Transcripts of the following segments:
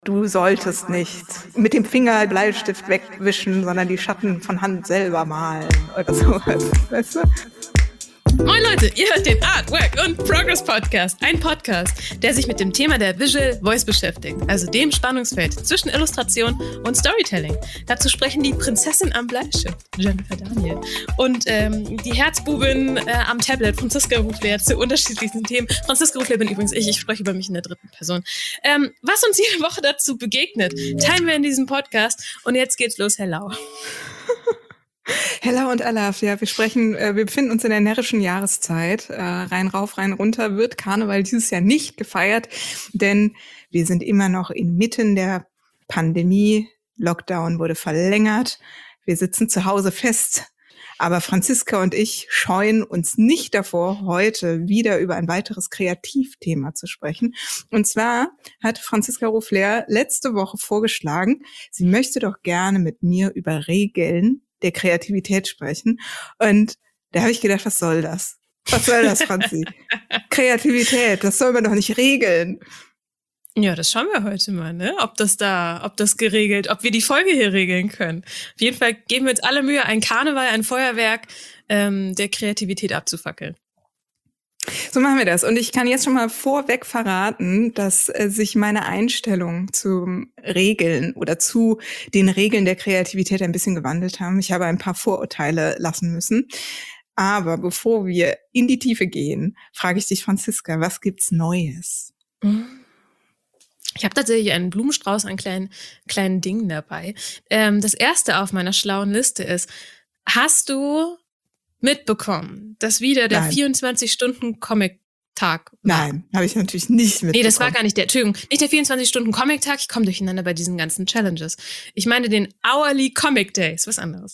Du solltest nicht mit dem Finger Bleistift wegwischen, sondern die Schatten von Hand selber malen oder sowas, weißt du? Moin Leute, ihr hört den Art, Work und Progress Podcast. Ein Podcast, der sich mit dem Thema der Visual Voice beschäftigt, also dem Spannungsfeld zwischen Illustration und Storytelling. Dazu sprechen die Prinzessin am Bleistift, Jennifer Daniel, und die Herzbubin am Tablet, Franziska Rufler, zu unterschiedlichsten Themen. Franziska Rufler bin übrigens ich spreche über mich in der dritten Person. Was uns jede Woche dazu begegnet, teilen wir in diesem Podcast. Und jetzt geht's los, hello. Hella und Alaf, ja, wir befinden uns in der närrischen Jahreszeit. Rein rauf, rein runter wird Karneval dieses Jahr nicht gefeiert, denn wir sind immer noch inmitten der Pandemie. Lockdown wurde verlängert. Wir sitzen zu Hause fest. Aber Franziska und ich scheuen uns nicht davor, heute wieder über ein weiteres Kreativthema zu sprechen. Und zwar hat Franziska Rufler letzte Woche vorgeschlagen, sie möchte doch gerne mit mir über Regeln der Kreativität sprechen. Und da habe ich gedacht, was soll das? Was soll das, Franzi? Kreativität, das soll man doch nicht regeln. Ja, das schauen wir heute mal, ne? Ob wir die Folge hier regeln können. Auf jeden Fall geben wir uns alle Mühe, ein Karneval, ein Feuerwerk der Kreativität abzufackeln. So machen wir das. Und ich kann jetzt schon mal vorweg verraten, dass sich meine Einstellung zum Regeln oder zu den Regeln der Kreativität ein bisschen gewandelt haben. Ich habe ein paar Vorurteile lassen müssen. Aber bevor wir in die Tiefe gehen, frage ich dich, Franziska, was gibt's Neues? Ich habe tatsächlich einen Blumenstrauß an kleinen Dingen dabei. Das erste auf meiner schlauen Liste ist, hast du mitbekommen, dass wieder der 24-Stunden-Comic-Tag war? Nein, habe ich natürlich nicht mitbekommen. Nee, das war gar nicht nicht der 24-Stunden-Comic-Tag, ich komme durcheinander bei diesen ganzen Challenges. Ich meine den Hourly Comic Days, was anderes.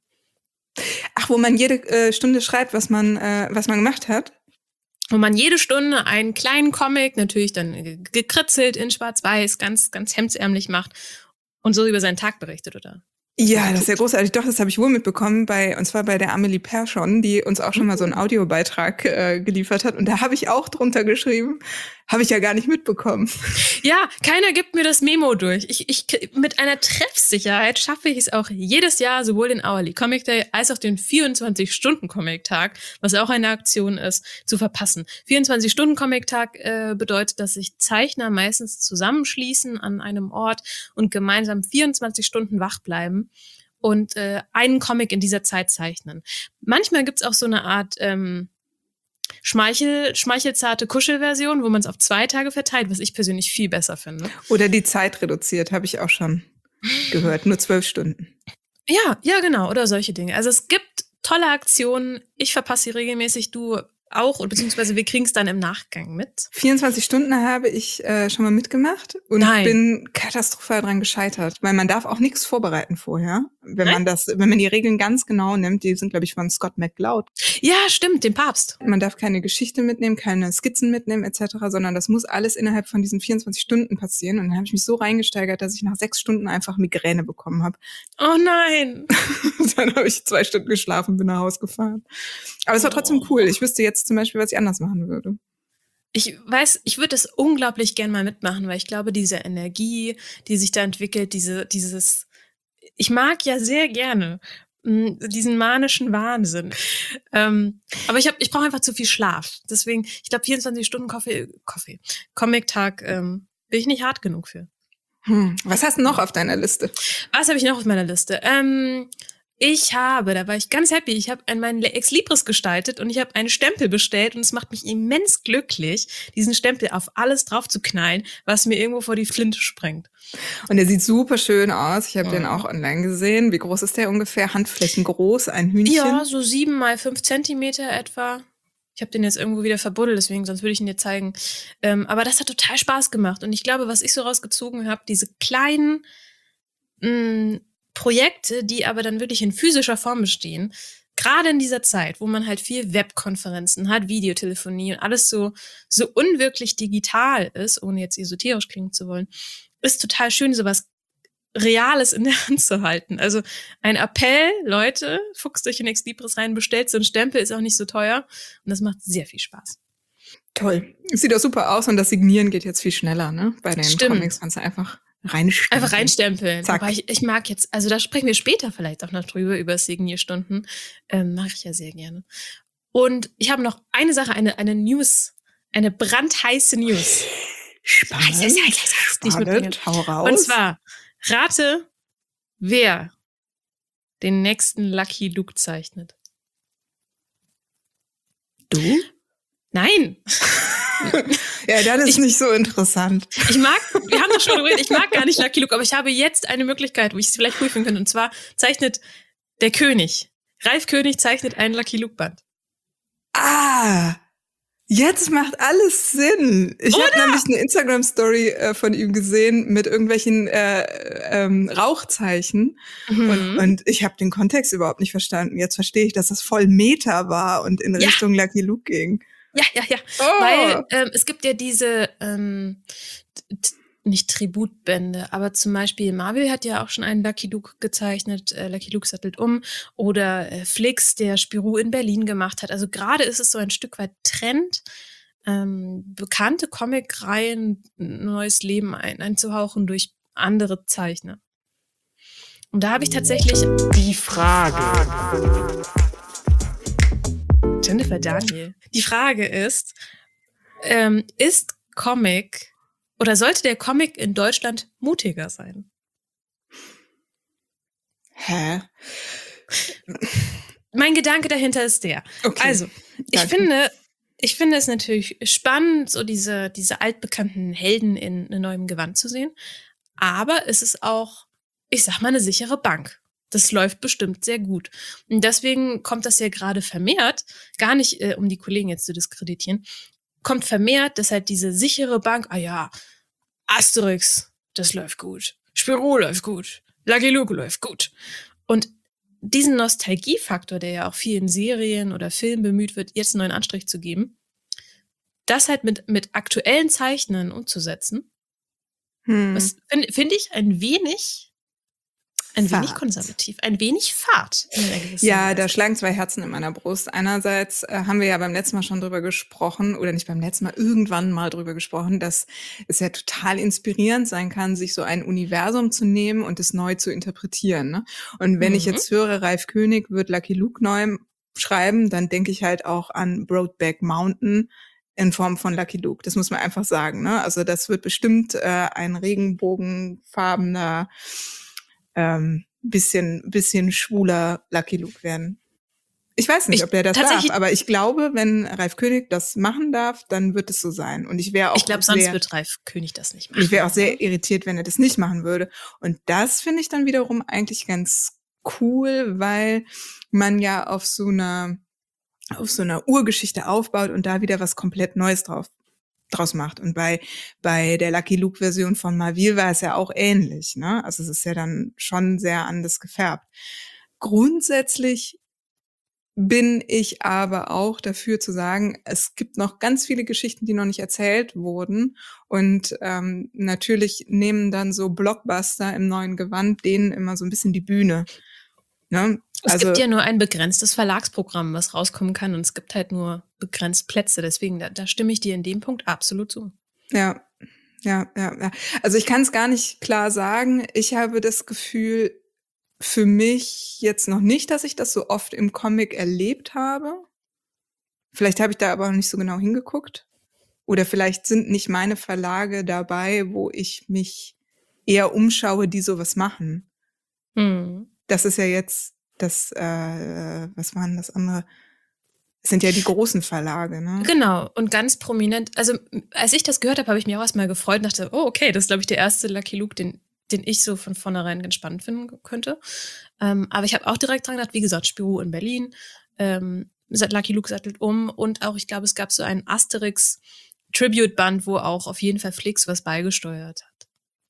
Ach, wo man jede Stunde schreibt, was man gemacht hat? Wo man jede Stunde einen kleinen Comic, natürlich dann gekritzelt in Schwarz-Weiß, ganz, ganz hemdsärmlich macht und so über seinen Tag berichtet, oder? Ja, das ist ja großartig. Doch, das habe ich wohl mitbekommen, und zwar bei der Amelie Persson, die uns auch schon mal so einen Audiobeitrag geliefert hat. Und da habe ich auch drunter geschrieben, habe ich ja gar nicht mitbekommen. Ja, keiner gibt mir das Memo durch. Ich mit einer Treffsicherheit schaffe ich es auch jedes Jahr, sowohl den Hourly Comic Day als auch den 24-Stunden-Comic-Tag, was auch eine Aktion ist, zu verpassen. 24-Stunden-Comic-Tag bedeutet, dass sich Zeichner meistens zusammenschließen an einem Ort und gemeinsam 24 Stunden wach bleiben und einen Comic in dieser Zeit zeichnen. Manchmal gibt's auch so eine Art schmeichelzarte Kuschelversion, wo man es auf 2 Tage verteilt, was ich persönlich viel besser finde. Oder die Zeit reduziert, habe ich auch schon gehört. Nur 12 Stunden. Ja, genau. Oder solche Dinge. Also es gibt tolle Aktionen. Ich verpasse sie regelmäßig, du auch, beziehungsweise wir kriegen es dann im Nachgang mit. 24 Stunden habe ich schon mal mitgemacht und bin katastrophal dran gescheitert, weil man darf auch nichts vorbereiten vorher, wenn man die Regeln ganz genau nimmt. Die sind, glaube ich, von Scott McCloud. Ja, stimmt, dem Papst. Man darf keine Geschichte mitnehmen, keine Skizzen mitnehmen etc., sondern das muss alles innerhalb von diesen 24 Stunden passieren. Und dann habe ich mich so reingesteigert, dass ich nach 6 Stunden einfach Migräne bekommen habe. Oh nein! Dann habe ich 2 Stunden geschlafen, bin nach Hause gefahren. Aber es war trotzdem cool. Ich wüsste jetzt zum Beispiel, was ich anders machen würde. Ich weiß, ich würde das unglaublich gern mal mitmachen, weil ich glaube, diese Energie, die sich da entwickelt, dieses, ich mag ja sehr gerne diesen manischen Wahnsinn. Aber ich brauche einfach zu viel Schlaf. Deswegen, ich glaube, 24 Stunden Comic-Tag bin ich nicht hart genug für. Was hast du noch auf deiner Liste? Was habe ich noch auf meiner Liste? Da war ich ganz happy, ich habe meinen Ex-Libris gestaltet und ich habe einen Stempel bestellt und es macht mich immens glücklich, diesen Stempel auf alles drauf zu knallen, was mir irgendwo vor die Flinte springt. Und der sieht super schön aus. Ich habe den auch online gesehen. Wie groß ist der ungefähr? Handflächen groß, ein Hühnchen? Ja, so 7 mal 5 Zentimeter etwa. Ich habe den jetzt irgendwo wieder verbuddelt, deswegen, sonst würde ich ihn dir zeigen. Aber das hat total Spaß gemacht. Und ich glaube, was ich so rausgezogen habe, diese kleinen Projekte, die aber dann wirklich in physischer Form bestehen, gerade in dieser Zeit, wo man halt viel Webkonferenzen hat, Videotelefonie und alles so unwirklich digital ist, ohne jetzt esoterisch klingen zu wollen, ist total schön, sowas Reales in der Hand zu halten. Also ein Appell, Leute, fuchst euch in Ex-Libris rein, bestellt so einen Stempel, ist auch nicht so teuer und das macht sehr viel Spaß. Toll. Sieht auch super aus und das Signieren geht jetzt viel schneller, ne? Bei den Stimmt. Comics kannst du einfach Reinstempeln. Einfach reinstempeln. Zack. Aber ich mag jetzt, also da sprechen wir später vielleicht auch noch drüber, über Signierstunden. Mache ich ja sehr gerne. Und ich habe noch eine Sache, eine News, eine brandheiße News. Spannend. Die ich mitbringe. Hau raus. Und zwar, rate, wer den nächsten Lucky Luke zeichnet. Du? Nein. Ja, das ist nicht so interessant. Wir haben doch schon geredet, ich mag gar nicht Lucky Luke, aber ich habe jetzt eine Möglichkeit, wo ich es vielleicht prüfen könnte. Und zwar zeichnet der König. Ralf König zeichnet einen Lucky Luke Band. Ah, jetzt macht alles Sinn. Ich habe nämlich eine Instagram-Story von ihm gesehen mit irgendwelchen Rauchzeichen. Und ich habe den Kontext überhaupt nicht verstanden. Jetzt verstehe ich, dass das voll Meta war und in Richtung Lucky Luke ging. Ja. Oh. Weil es gibt ja diese nicht Tributbände, aber zum Beispiel Marvel hat ja auch schon einen Lucky Luke gezeichnet, Lucky Luke sattelt um, oder Flix, der Spirou in Berlin gemacht hat. Also gerade ist es so ein Stück weit Trend, bekannte Comic-Reihen neues Leben einzuhauchen durch andere Zeichner. Und da habe ich tatsächlich die Frage. Jennifer Daniel. Die Frage ist Comic oder sollte der Comic in Deutschland mutiger sein? Hä? Mein Gedanke dahinter ist der. Okay. Also, ich finde es natürlich spannend, so diese altbekannten Helden in neuem Gewand zu sehen. Aber es ist auch, ich sag mal, eine sichere Bank. Das läuft bestimmt sehr gut. Und deswegen kommt das ja gerade vermehrt, gar nicht, um die Kollegen jetzt zu diskreditieren, kommt vermehrt, dass halt diese sichere Bank, Asterix, das läuft gut. Spirou läuft gut. Lucky Luke läuft gut. Und diesen Nostalgiefaktor, der ja auch vielen Serien oder Filmen bemüht wird, jetzt einen neuen Anstrich zu geben, das halt mit aktuellen Zeichnern umzusetzen, das finde ich ein wenig konservativ, ein wenig Fahrt. Ja, da schlagen zwei Herzen in meiner Brust. Einerseits haben wir ja beim letzten Mal schon drüber gesprochen, oder nicht beim letzten Mal, irgendwann mal drüber gesprochen, dass es ja total inspirierend sein kann, sich so ein Universum zu nehmen und es neu zu interpretieren. Ne? Und wenn ich jetzt höre, Ralf König wird Lucky Luke neu schreiben, dann denke ich halt auch an Brokeback Mountain in Form von Lucky Luke. Das muss man einfach sagen. Ne? Also das wird bestimmt ein regenbogenfarbener bisschen schwuler Lucky Luke werden. Ich weiß nicht, ob der das darf, aber ich glaube, wenn Ralf König das machen darf, dann wird es so sein. Und ich glaube, sonst wird Ralf König das nicht machen. Ich wäre auch sehr irritiert, wenn er das nicht machen würde. Und das finde ich dann wiederum eigentlich ganz cool, weil man ja auf so einer Urgeschichte aufbaut und da wieder was komplett Neues draus macht. Und bei der Lucky Luke Version von Marvel war es ja auch ähnlich, ne? Also es ist ja dann schon sehr anders gefärbt. Grundsätzlich bin ich aber auch dafür zu sagen, es gibt noch ganz viele Geschichten, die noch nicht erzählt wurden. Und natürlich nehmen dann so Blockbuster im neuen Gewand denen immer so ein bisschen die Bühne. Ne? Es gibt ja nur ein begrenztes Verlagsprogramm, was rauskommen kann, und es gibt halt nur begrenzt Plätze. Deswegen, da stimme ich dir in dem Punkt absolut zu. Ja. Also ich kann es gar nicht klar sagen. Ich habe das Gefühl, für mich jetzt noch nicht, dass ich das so oft im Comic erlebt habe. Vielleicht habe ich da aber auch nicht so genau hingeguckt. Oder vielleicht sind nicht meine Verlage dabei, wo ich mich eher umschaue, die sowas machen. Das ist ja jetzt was waren das andere? Das sind ja die großen Verlage, ne? Genau, und ganz prominent, also als ich das gehört habe, habe ich mich auch erstmal gefreut und dachte, oh, okay, das ist, glaube ich, der erste Lucky Luke, den ich so von vornherein ganz spannend finden könnte. Aber ich habe auch direkt dran gedacht, wie gesagt, Spirou in Berlin, Lucky Luke sattelt um, und auch, ich glaube, es gab so einen Asterix-Tribute-Band, wo auch auf jeden Fall Flix was beigesteuert hat.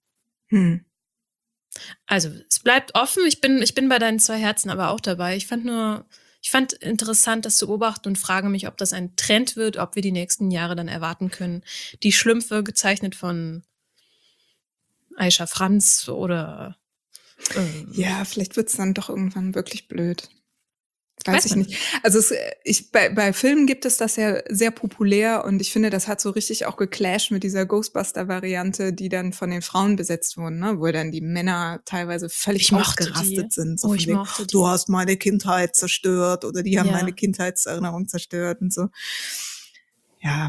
Also, es bleibt offen. Ich bin bei deinen zwei Herzen aber auch dabei. Ich fand interessant, das zu beobachten und frage mich, ob das ein Trend wird, ob wir die nächsten Jahre dann erwarten können. Die Schlümpfe gezeichnet von Aisha Franz oder ja, vielleicht wird's dann doch irgendwann wirklich blöd. Weiß ich nicht. Also bei Filmen gibt es das ja sehr populär und ich finde, das hat so richtig auch geclasht mit dieser Ghostbuster-Variante, die dann von den Frauen besetzt wurden, ne? Wo dann die Männer teilweise völlig ausgerastet sind. So ich mochte die. Du hast meine Kindheit zerstört oder die haben meine Kindheitserinnerung zerstört und so. Ja.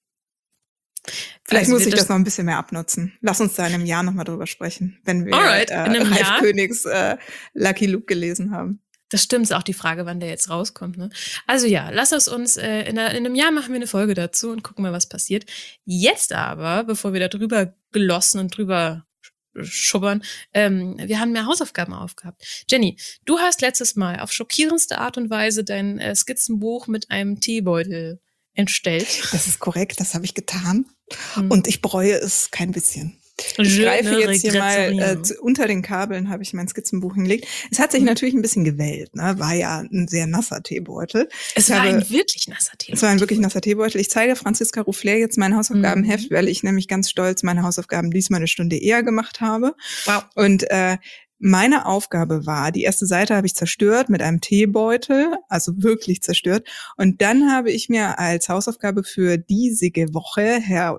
Vielleicht muss ich das noch ein bisschen mehr abnutzen. Lass uns da in einem Jahr nochmal drüber sprechen, wenn wir Ralf Königs Lucky Luke gelesen haben. Das stimmt, ist auch die Frage, wann der jetzt rauskommt. Ne? Also ja, lass es uns, in einem Jahr machen wir eine Folge dazu und gucken mal, was passiert. Jetzt aber, bevor wir da drüber glossen und drüber schubbern, wir haben mehr Hausaufgaben aufgehabt. Jenny, du hast letztes Mal auf schockierendste Art und Weise dein Skizzenbuch mit einem Teebeutel entstellt. Das ist korrekt, das habe ich getan. Und ich bereue es kein bisschen. Ich greife jetzt hier mal, unter den Kabeln habe ich mein Skizzenbuch hingelegt. Es hat sich natürlich ein bisschen gewellt, ne? War ja ein sehr nasser Teebeutel. Es war ein wirklich nasser Teebeutel. Ich zeige Franziska Roufflet jetzt mein Hausaufgabenheft, weil ich nämlich ganz stolz meine Hausaufgaben diesmal eine Stunde eher gemacht habe. Wow. Und meine Aufgabe war, die erste Seite habe ich zerstört mit einem Teebeutel, also wirklich zerstört. Und dann habe ich mir als Hausaufgabe für diesige Woche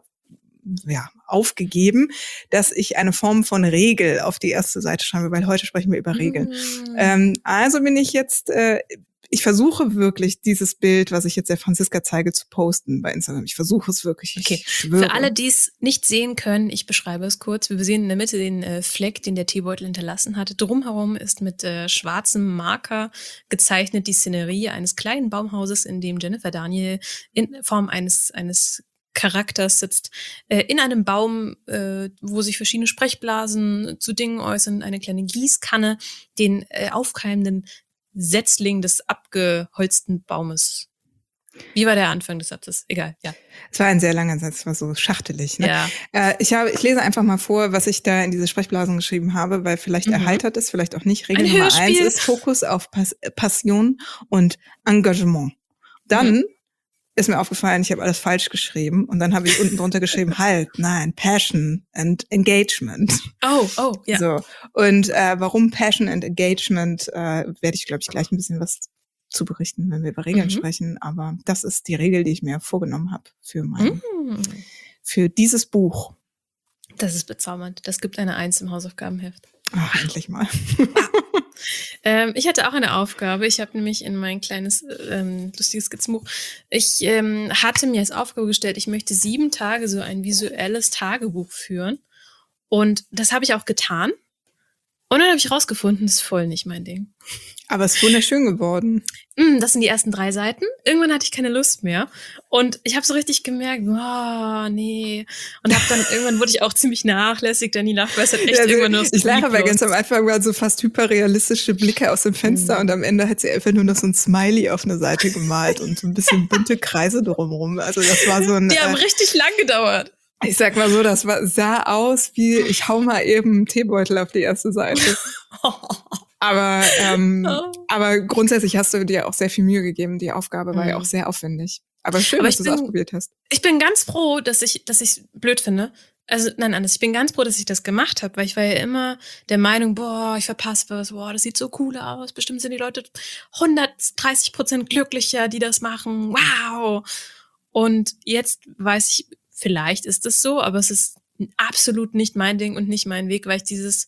aufgegeben, dass ich eine Form von Regel auf die erste Seite schreibe, weil heute sprechen wir über Regeln. Also bin ich jetzt, ich versuche wirklich dieses Bild, was ich jetzt der Franziska zeige, zu posten bei Instagram. Ich versuche es wirklich. Okay. Für alle, die es nicht sehen können, ich beschreibe es kurz. Wir sehen in der Mitte den Fleck, den der Teebeutel hinterlassen hatte. Drumherum ist mit schwarzem Marker gezeichnet die Szenerie eines kleinen Baumhauses, in dem Jennifer Daniel in Form eines Charakters sitzt, in einem Baum, wo sich verschiedene Sprechblasen zu Dingen äußern, eine kleine Gießkanne, den aufkeimenden Setzling des abgeholzten Baumes. Wie war der Anfang des Satzes? Egal, ja. Es war ein sehr langer Satz, es war so schachtelig. Ne? Ja. Ich lese einfach mal vor, was ich da in diese Sprechblasen geschrieben habe, weil vielleicht erheitert es, vielleicht auch nicht. Regel Nummer 1 ist Fokus auf Passion und Engagement. Dann ist mir aufgefallen, ich habe alles falsch geschrieben und dann habe ich unten drunter geschrieben, Passion and Engagement. Oh, ja. So. Und warum Passion and Engagement, werde ich, glaube ich, gleich ein bisschen was zu berichten, wenn wir über Regeln sprechen. Aber das ist die Regel, die ich mir vorgenommen habe für dieses Buch. Das ist bezaubernd. Das gibt eine 1 im Hausaufgabenheft. Ach, endlich mal. Ich hatte auch eine Aufgabe. Ich habe nämlich in mein kleines lustiges Skizzenbuch, ich hatte mir als Aufgabe gestellt, ich möchte 7 Tage so ein visuelles Tagebuch führen. Und das habe ich auch getan. Und dann habe ich rausgefunden, das ist voll nicht mein Ding. Aber es ist wunderschön geworden. Das sind die ersten 3 Seiten. Irgendwann hatte ich keine Lust mehr. Und ich habe so richtig gemerkt, nee. Und irgendwann wurde ich auch ziemlich nachlässig, denn die Nachweis hat echt irgendwann nur so. Ich lache, weil ganz am Anfang waren so fast hyperrealistische Blicke aus dem Fenster und am Ende hat sie einfach nur noch so ein Smiley auf eine Seite gemalt und so ein bisschen bunte Kreise drumherum. Also das war so ein... Die haben richtig lang gedauert. Ich sag mal so, sah aus wie, ich hau mal eben einen Teebeutel auf die erste Seite. Aber grundsätzlich hast du dir auch sehr viel Mühe gegeben. Die Aufgabe war ja auch sehr aufwendig. Aber schön, dass du es ausprobiert hast. Ich bin ganz froh, dass ich es blöd finde. Also, nein, anders. Ich bin ganz froh, dass ich das gemacht habe, weil ich war ja immer der Meinung, ich verpasse was, das sieht so cool aus. Bestimmt sind die Leute 130% glücklicher, die das machen. Wow! Und jetzt weiß ich, vielleicht ist es so, aber es ist absolut nicht mein Ding und nicht mein Weg, weil ich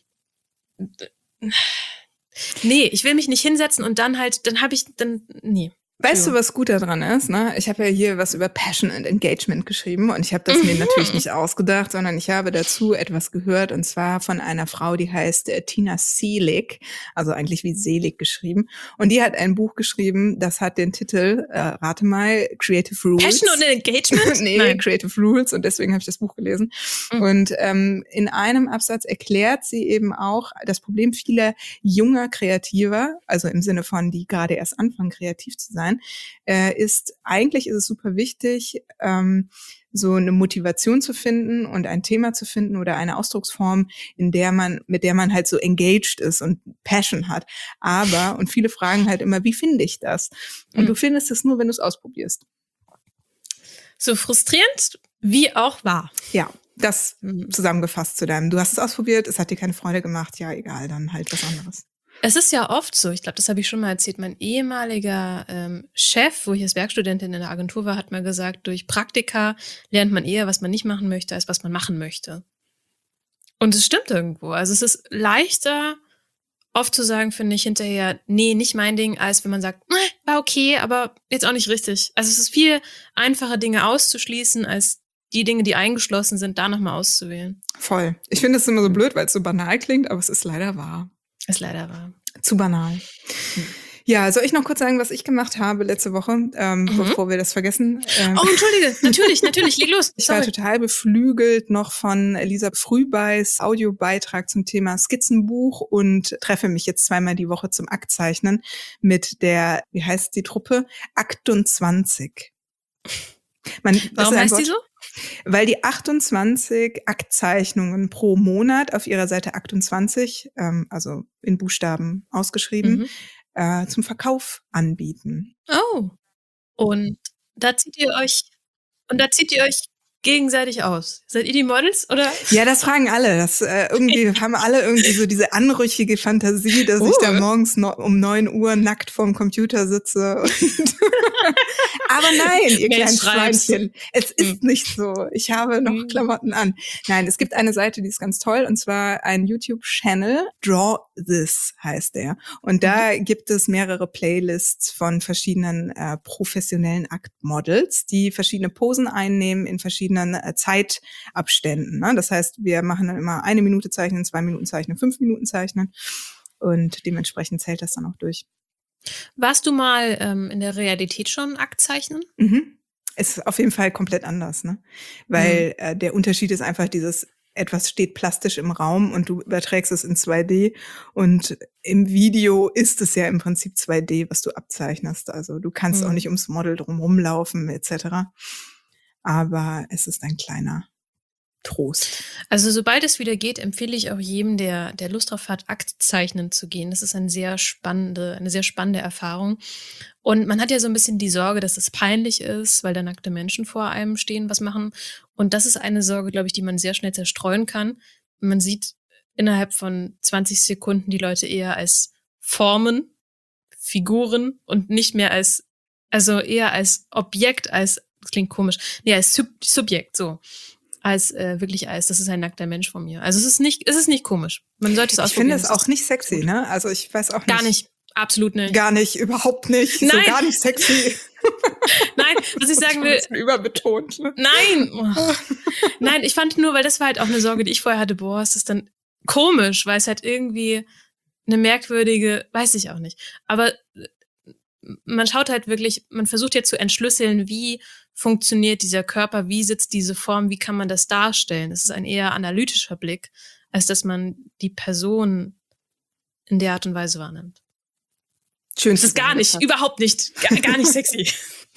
ich will mich nicht hinsetzen und nee. Weißt du, was gut daran ist? Ne? Ich habe ja hier was über Passion and Engagement geschrieben und ich habe das mir natürlich nicht ausgedacht, sondern ich habe dazu etwas gehört und zwar von einer Frau, die heißt Tina Seelig, also eigentlich wie Selig geschrieben. Und die hat ein Buch geschrieben, das hat den Titel, rate mal, Creative Rules. Passion und Engagement? Nein. Creative Rules und deswegen habe ich das Buch gelesen. Und in einem Absatz erklärt sie eben auch das Problem vieler junger Kreativer, also im Sinne von, die gerade erst anfangen, kreativ zu sein, ist es super wichtig, so eine Motivation zu finden und ein Thema zu finden oder eine Ausdrucksform, mit der man halt so engaged ist und Passion hat. Und viele fragen halt immer, wie finde ich das? Und du findest es nur, wenn du es ausprobierst. So frustrierend wie auch wahr. Ja, das zusammengefasst zu deinem. Du hast es ausprobiert, es hat dir keine Freude gemacht, ja egal, dann halt was anderes. Es ist ja oft so, ich glaube, das habe ich schon mal erzählt, mein ehemaliger Chef, wo ich als Werkstudentin in der Agentur war, hat mal gesagt, durch Praktika lernt man eher, was man nicht machen möchte, als was man machen möchte. Und es stimmt irgendwo. Also es ist leichter, oft zu sagen, finde ich, hinterher, nee, nicht mein Ding, als wenn man sagt, war okay, aber jetzt auch nicht richtig. Also es ist viel einfacher, Dinge auszuschließen, als die Dinge, die eingeschlossen sind, da nochmal auszuwählen. Voll. Ich finde es immer so blöd, weil es so banal klingt, aber es ist leider wahr. Ist leider wahr. Zu banal. Ja, soll ich noch kurz sagen, was ich gemacht habe letzte Woche, bevor wir das vergessen? Oh, entschuldige, natürlich, leg los. Ich war total beflügelt noch von Lisa Frühbeis Audiobeitrag zum Thema Skizzenbuch und treffe mich jetzt zweimal die Woche zum Aktzeichnen mit der, wie heißt die Truppe? 28. Warum heißt die so? Weil die 28 Aktzeichnungen pro Monat auf ihrer Seite 28, also in Buchstaben ausgeschrieben, zum Verkauf anbieten. Oh. Und da zieht ihr euch gegenseitig aus. Seid ihr die Models, oder? Ja, das fragen alle. Das irgendwie haben alle irgendwie so diese anrüchige Fantasie, dass ich da morgens um 9 Uhr nackt vorm Computer sitze. Aber nein, ihr kleinen Schweinchen, es ist nicht so. Ich habe noch Klamotten an. Nein, es gibt eine Seite, die ist ganz toll, und zwar ein YouTube-Channel, Draw This heißt der. Und da gibt es mehrere Playlists von verschiedenen professionellen Aktmodels, die verschiedene Posen einnehmen in verschiedenen Zeitabständen. Ne? Das heißt, wir machen dann immer 1 Minute zeichnen, 2 Minuten zeichnen, 5 Minuten zeichnen, und dementsprechend zählt das dann auch durch. Warst du mal in der Realität schon Aktzeichnen? Es ist auf jeden Fall komplett anders, ne? Weil der Unterschied ist einfach dieses, etwas steht plastisch im Raum und du überträgst es in 2D, und im Video ist es ja im Prinzip 2D, was du abzeichnest. Also du kannst auch nicht ums Model drumherum laufen etc. Aber es ist ein kleiner Trost. Also sobald es wieder geht, empfehle ich auch jedem, der Lust drauf hat, Aktzeichnen zu gehen. Das ist eine sehr spannende Erfahrung. Und man hat ja so ein bisschen die Sorge, dass es peinlich ist, weil da nackte Menschen vor einem stehen, was machen. Und das ist eine Sorge, glaube ich, die man sehr schnell zerstreuen kann. Man sieht innerhalb von 20 Sekunden die Leute eher als Formen, Figuren und nicht mehr eher als Objekt, als, das klingt komisch, nee, als Subjekt, so. Als wirklich das ist ein nackter Mensch von mir. Also es ist nicht komisch. Man sollte es ausprobieren. Ich finde es auch nicht sexy, ne? Also ich weiß auch nicht. Gar nicht. Absolut nicht. Gar nicht, überhaupt nicht. Nein. So gar nicht sexy. Nein, was ich sagen will. Überbetont. Ne? Nein. Oh. Nein, ich fand nur, weil das war halt auch eine Sorge, die ich vorher hatte, ist das dann komisch, weil es halt irgendwie eine merkwürdige, weiß ich auch nicht. Aber man schaut halt wirklich, man versucht jetzt zu entschlüsseln, wie funktioniert dieser Körper, wie sitzt diese Form, wie kann man das darstellen. Es ist ein eher analytischer Blick, als dass man die Person in der Art und Weise wahrnimmt. Schön. Das ist gar nicht, überhaupt nicht, gar nicht sexy.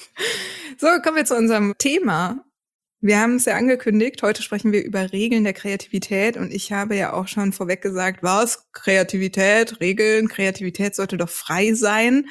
So, kommen wir zu unserem Thema. Wir haben es ja angekündigt, heute sprechen wir über Regeln der Kreativität, und ich habe ja auch schon vorweg gesagt, was? Kreativität, Regeln, Kreativität sollte doch frei sein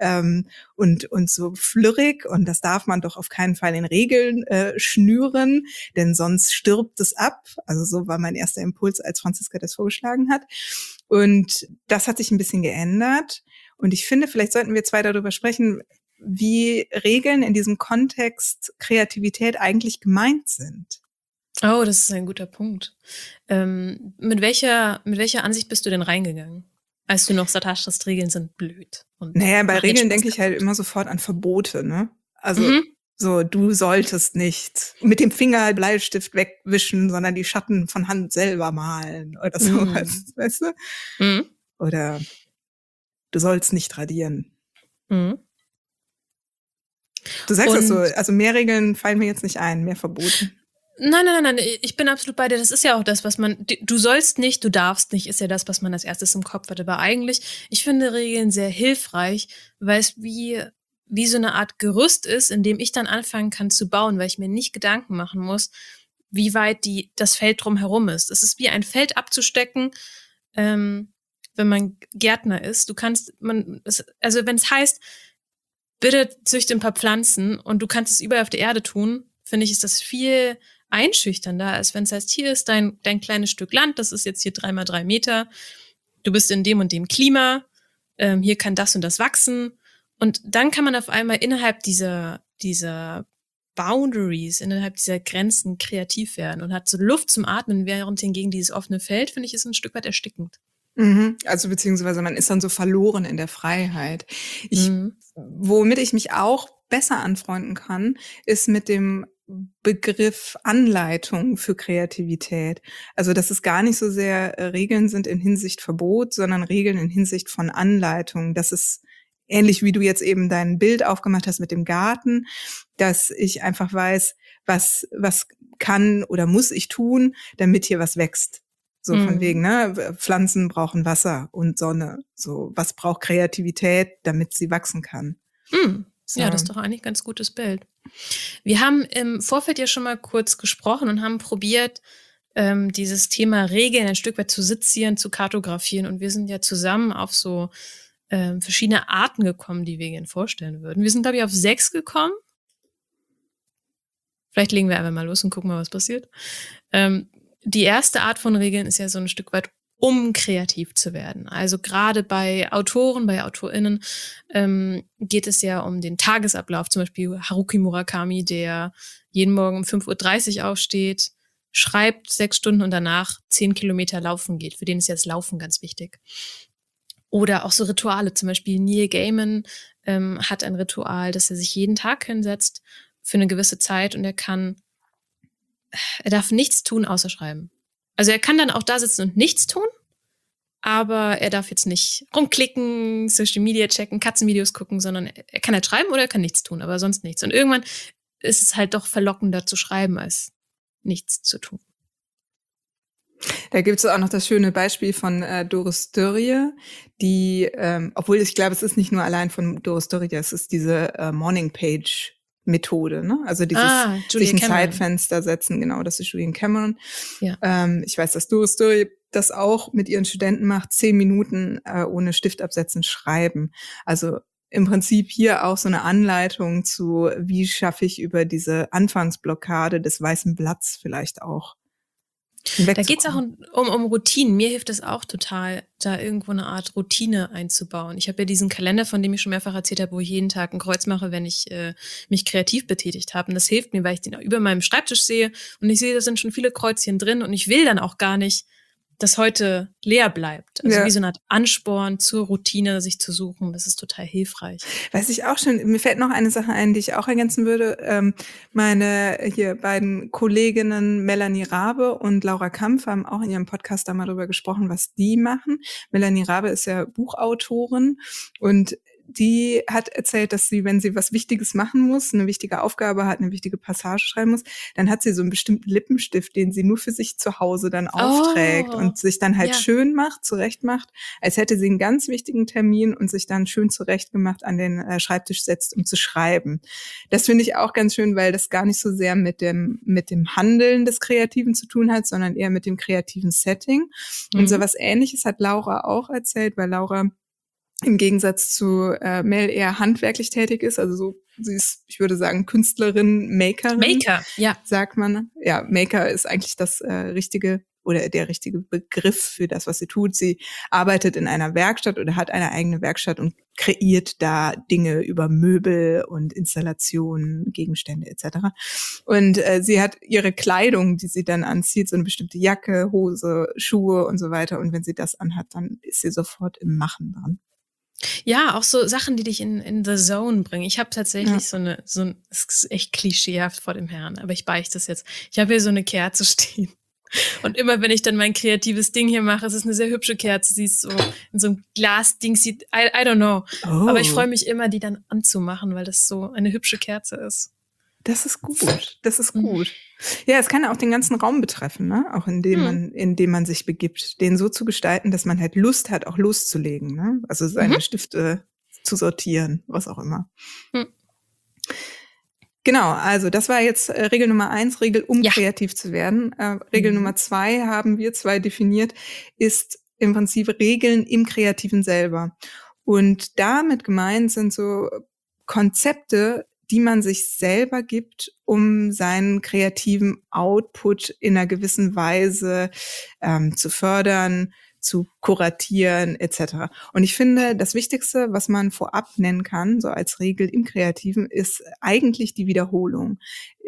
und so flirrig, und das darf man doch auf keinen Fall in Regeln schnüren, denn sonst stirbt es ab. Also so war mein erster Impuls, als Franziska das vorgeschlagen hat, und das hat sich ein bisschen geändert, und ich finde, vielleicht sollten wir zwei darüber sprechen, wie Regeln in diesem Kontext Kreativität eigentlich gemeint sind. Oh, das ist ein guter Punkt. Mit welcher Ansicht bist du denn reingegangen, als du noch gesagt hast, Regeln sind blöd? Naja, bei Regeln denke ich halt immer sofort an Verbote, ne? Also so, du solltest nicht mit dem Finger Bleistift wegwischen, sondern die Schatten von Hand selber malen oder sowas, weißt du? Oder du sollst nicht radieren. Du sagst das so, also mehr Regeln fallen mir jetzt nicht ein, mehr Verboten. Nein, ich bin absolut bei dir. Das ist ja auch das, was du sollst nicht, du darfst nicht, ist ja das, was man als erstes im Kopf hat. Aber eigentlich, ich finde Regeln sehr hilfreich, weil es wie so eine Art Gerüst ist, in dem ich dann anfangen kann zu bauen, weil ich mir nicht Gedanken machen muss, wie weit das Feld drumherum ist. Es ist wie ein Feld abzustecken, wenn man Gärtner ist. Wenn es heißt, bitte züchte ein paar Pflanzen und du kannst es überall auf der Erde tun, finde ich, ist das viel einschüchternder, als wenn es heißt, hier ist dein kleines Stück Land, das ist jetzt hier 3 mal 3 Meter du bist in dem und dem Klima, hier kann das und das wachsen. Und dann kann man auf einmal innerhalb dieser Boundaries, innerhalb dieser Grenzen kreativ werden und hat so Luft zum Atmen, während hingegen dieses offene Feld, finde ich, ist ein Stück weit erstickend. Also beziehungsweise man ist dann so verloren in der Freiheit. Mhm. Womit ich mich auch besser anfreunden kann, ist mit dem Begriff Anleitung für Kreativität. Also dass es gar nicht so sehr Regeln sind in Hinsicht Verbot, sondern Regeln in Hinsicht von Anleitung. Das ist ähnlich wie du jetzt eben dein Bild aufgemacht hast mit dem Garten, dass ich einfach weiß, was kann oder muss ich tun, damit hier was wächst. So von wegen, ne? Pflanzen brauchen Wasser und Sonne. So, was braucht Kreativität, damit sie wachsen kann? So. Ja, das ist doch eigentlich ein ganz gutes Bild. Wir haben im Vorfeld ja schon mal kurz gesprochen und haben probiert, dieses Thema Regeln ein Stück weit zu sezieren, zu kartografieren. Und wir sind ja zusammen auf so verschiedene Arten gekommen, die wir gerne vorstellen würden. Wir sind, glaube ich, auf 6 gekommen. Vielleicht legen wir einfach mal los und gucken mal, was passiert. Die erste Art von Regeln ist ja so ein Stück weit, um kreativ zu werden. Also gerade bei Autoren, bei AutorInnen geht es ja um den Tagesablauf. Zum Beispiel Haruki Murakami, der jeden Morgen um 5:30 Uhr aufsteht, schreibt 6 Stunden und danach 10 Kilometer laufen geht. Für den ist ja das Laufen ganz wichtig. Oder auch so Rituale. Zum Beispiel Neil Gaiman hat ein Ritual, dass er sich jeden Tag hinsetzt für eine gewisse Zeit und er darf nichts tun, außer schreiben. Also er kann dann auch da sitzen und nichts tun, aber er darf jetzt nicht rumklicken, Social Media checken, Katzenvideos gucken, sondern er kann halt schreiben oder er kann nichts tun, aber sonst nichts. Und irgendwann ist es halt doch verlockender zu schreiben, als nichts zu tun. Da gibt es auch noch das schöne Beispiel von Doris Dörrie, die, obwohl ich glaube, es ist nicht nur allein von Doris Dörrie, es ist diese Morning Page Methode, ne? Also dieses sich ein Zeitfenster setzen, genau, das ist Julian Cameron. Ja. Ich weiß, dass Doris Dörrie das auch mit ihren Studenten macht, 10 Minuten ohne Stift absetzen, schreiben. Also im Prinzip hier auch so eine Anleitung zu, wie schaffe ich über diese Anfangsblockade des weißen Blatts vielleicht auch. Da geht es auch um Routinen. Mir hilft es auch total, da irgendwo eine Art Routine einzubauen. Ich habe ja diesen Kalender, von dem ich schon mehrfach erzählt habe, wo ich jeden Tag ein Kreuz mache, wenn ich mich kreativ betätigt habe. Und das hilft mir, weil ich den auch über meinem Schreibtisch sehe und ich sehe, da sind schon viele Kreuzchen drin und ich will dann auch gar nicht, dass heute leer bleibt. Also wie so eine Art Ansporn zur Routine, sich zu suchen. Das ist total hilfreich. Weiß ich auch schon. Mir fällt noch eine Sache ein, die ich auch ergänzen würde. Meine hier beiden Kolleginnen Melanie Rabe und Laura Kampf haben auch in ihrem Podcast da mal drüber gesprochen, was die machen. Melanie Rabe ist ja Buchautorin und die hat erzählt, dass sie, wenn sie was Wichtiges machen muss, eine wichtige Aufgabe hat, eine wichtige Passage schreiben muss, dann hat sie so einen bestimmten Lippenstift, den sie nur für sich zu Hause dann aufträgt und sich dann halt schön macht, zurecht macht, als hätte sie einen ganz wichtigen Termin und sich dann schön zurecht gemacht an den Schreibtisch setzt, um zu schreiben. Das finde ich auch ganz schön, weil das gar nicht so sehr mit dem Handeln des Kreativen zu tun hat, sondern eher mit dem kreativen Setting. Und so was Ähnliches hat Laura auch erzählt, weil Laura im Gegensatz zu Mel eher handwerklich tätig ist, also so, sie ist, ich würde sagen, Künstlerin, Makerin. Maker, ja. Sagt man. Ja, Maker ist eigentlich das richtige oder der richtige Begriff für das, was sie tut. Sie arbeitet in einer Werkstatt oder hat eine eigene Werkstatt und kreiert da Dinge über Möbel und Installationen, Gegenstände etc. Und sie hat ihre Kleidung, die sie dann anzieht, so eine bestimmte Jacke, Hose, Schuhe und so weiter. Und wenn sie das anhat, dann ist sie sofort im Machen dran. Ja, auch so Sachen, die dich in the zone bringen. Ich habe tatsächlich es ist echt klischeehaft vor dem Herrn, aber ich beichte das jetzt. Ich habe hier so eine Kerze stehen. Und immer, wenn ich dann mein kreatives Ding hier mache, es ist eine sehr hübsche Kerze, sie ist so in so einem Glasding, I don't know. Oh. Aber ich freue mich immer, die dann anzumachen, weil das so eine hübsche Kerze ist. Das ist gut. Das ist gut. Ja, es kann ja auch den ganzen Raum betreffen, ne? Auch in dem man sich begibt, den so zu gestalten, dass man halt Lust hat, auch loszulegen, ne? Also seine Stifte zu sortieren, was auch immer. Genau, also das war jetzt Regel Nummer 1, Regel, um kreativ zu werden. Regel Nummer 2 haben wir 2 definiert, ist im Prinzip Regeln im Kreativen selber. Und damit gemeint sind so Konzepte, die man sich selber gibt, um seinen kreativen Output in einer gewissen Weise zu fördern, zu kuratieren etc. Und ich finde, das Wichtigste, was man vorab nennen kann, so als Regel im Kreativen, ist eigentlich die Wiederholung.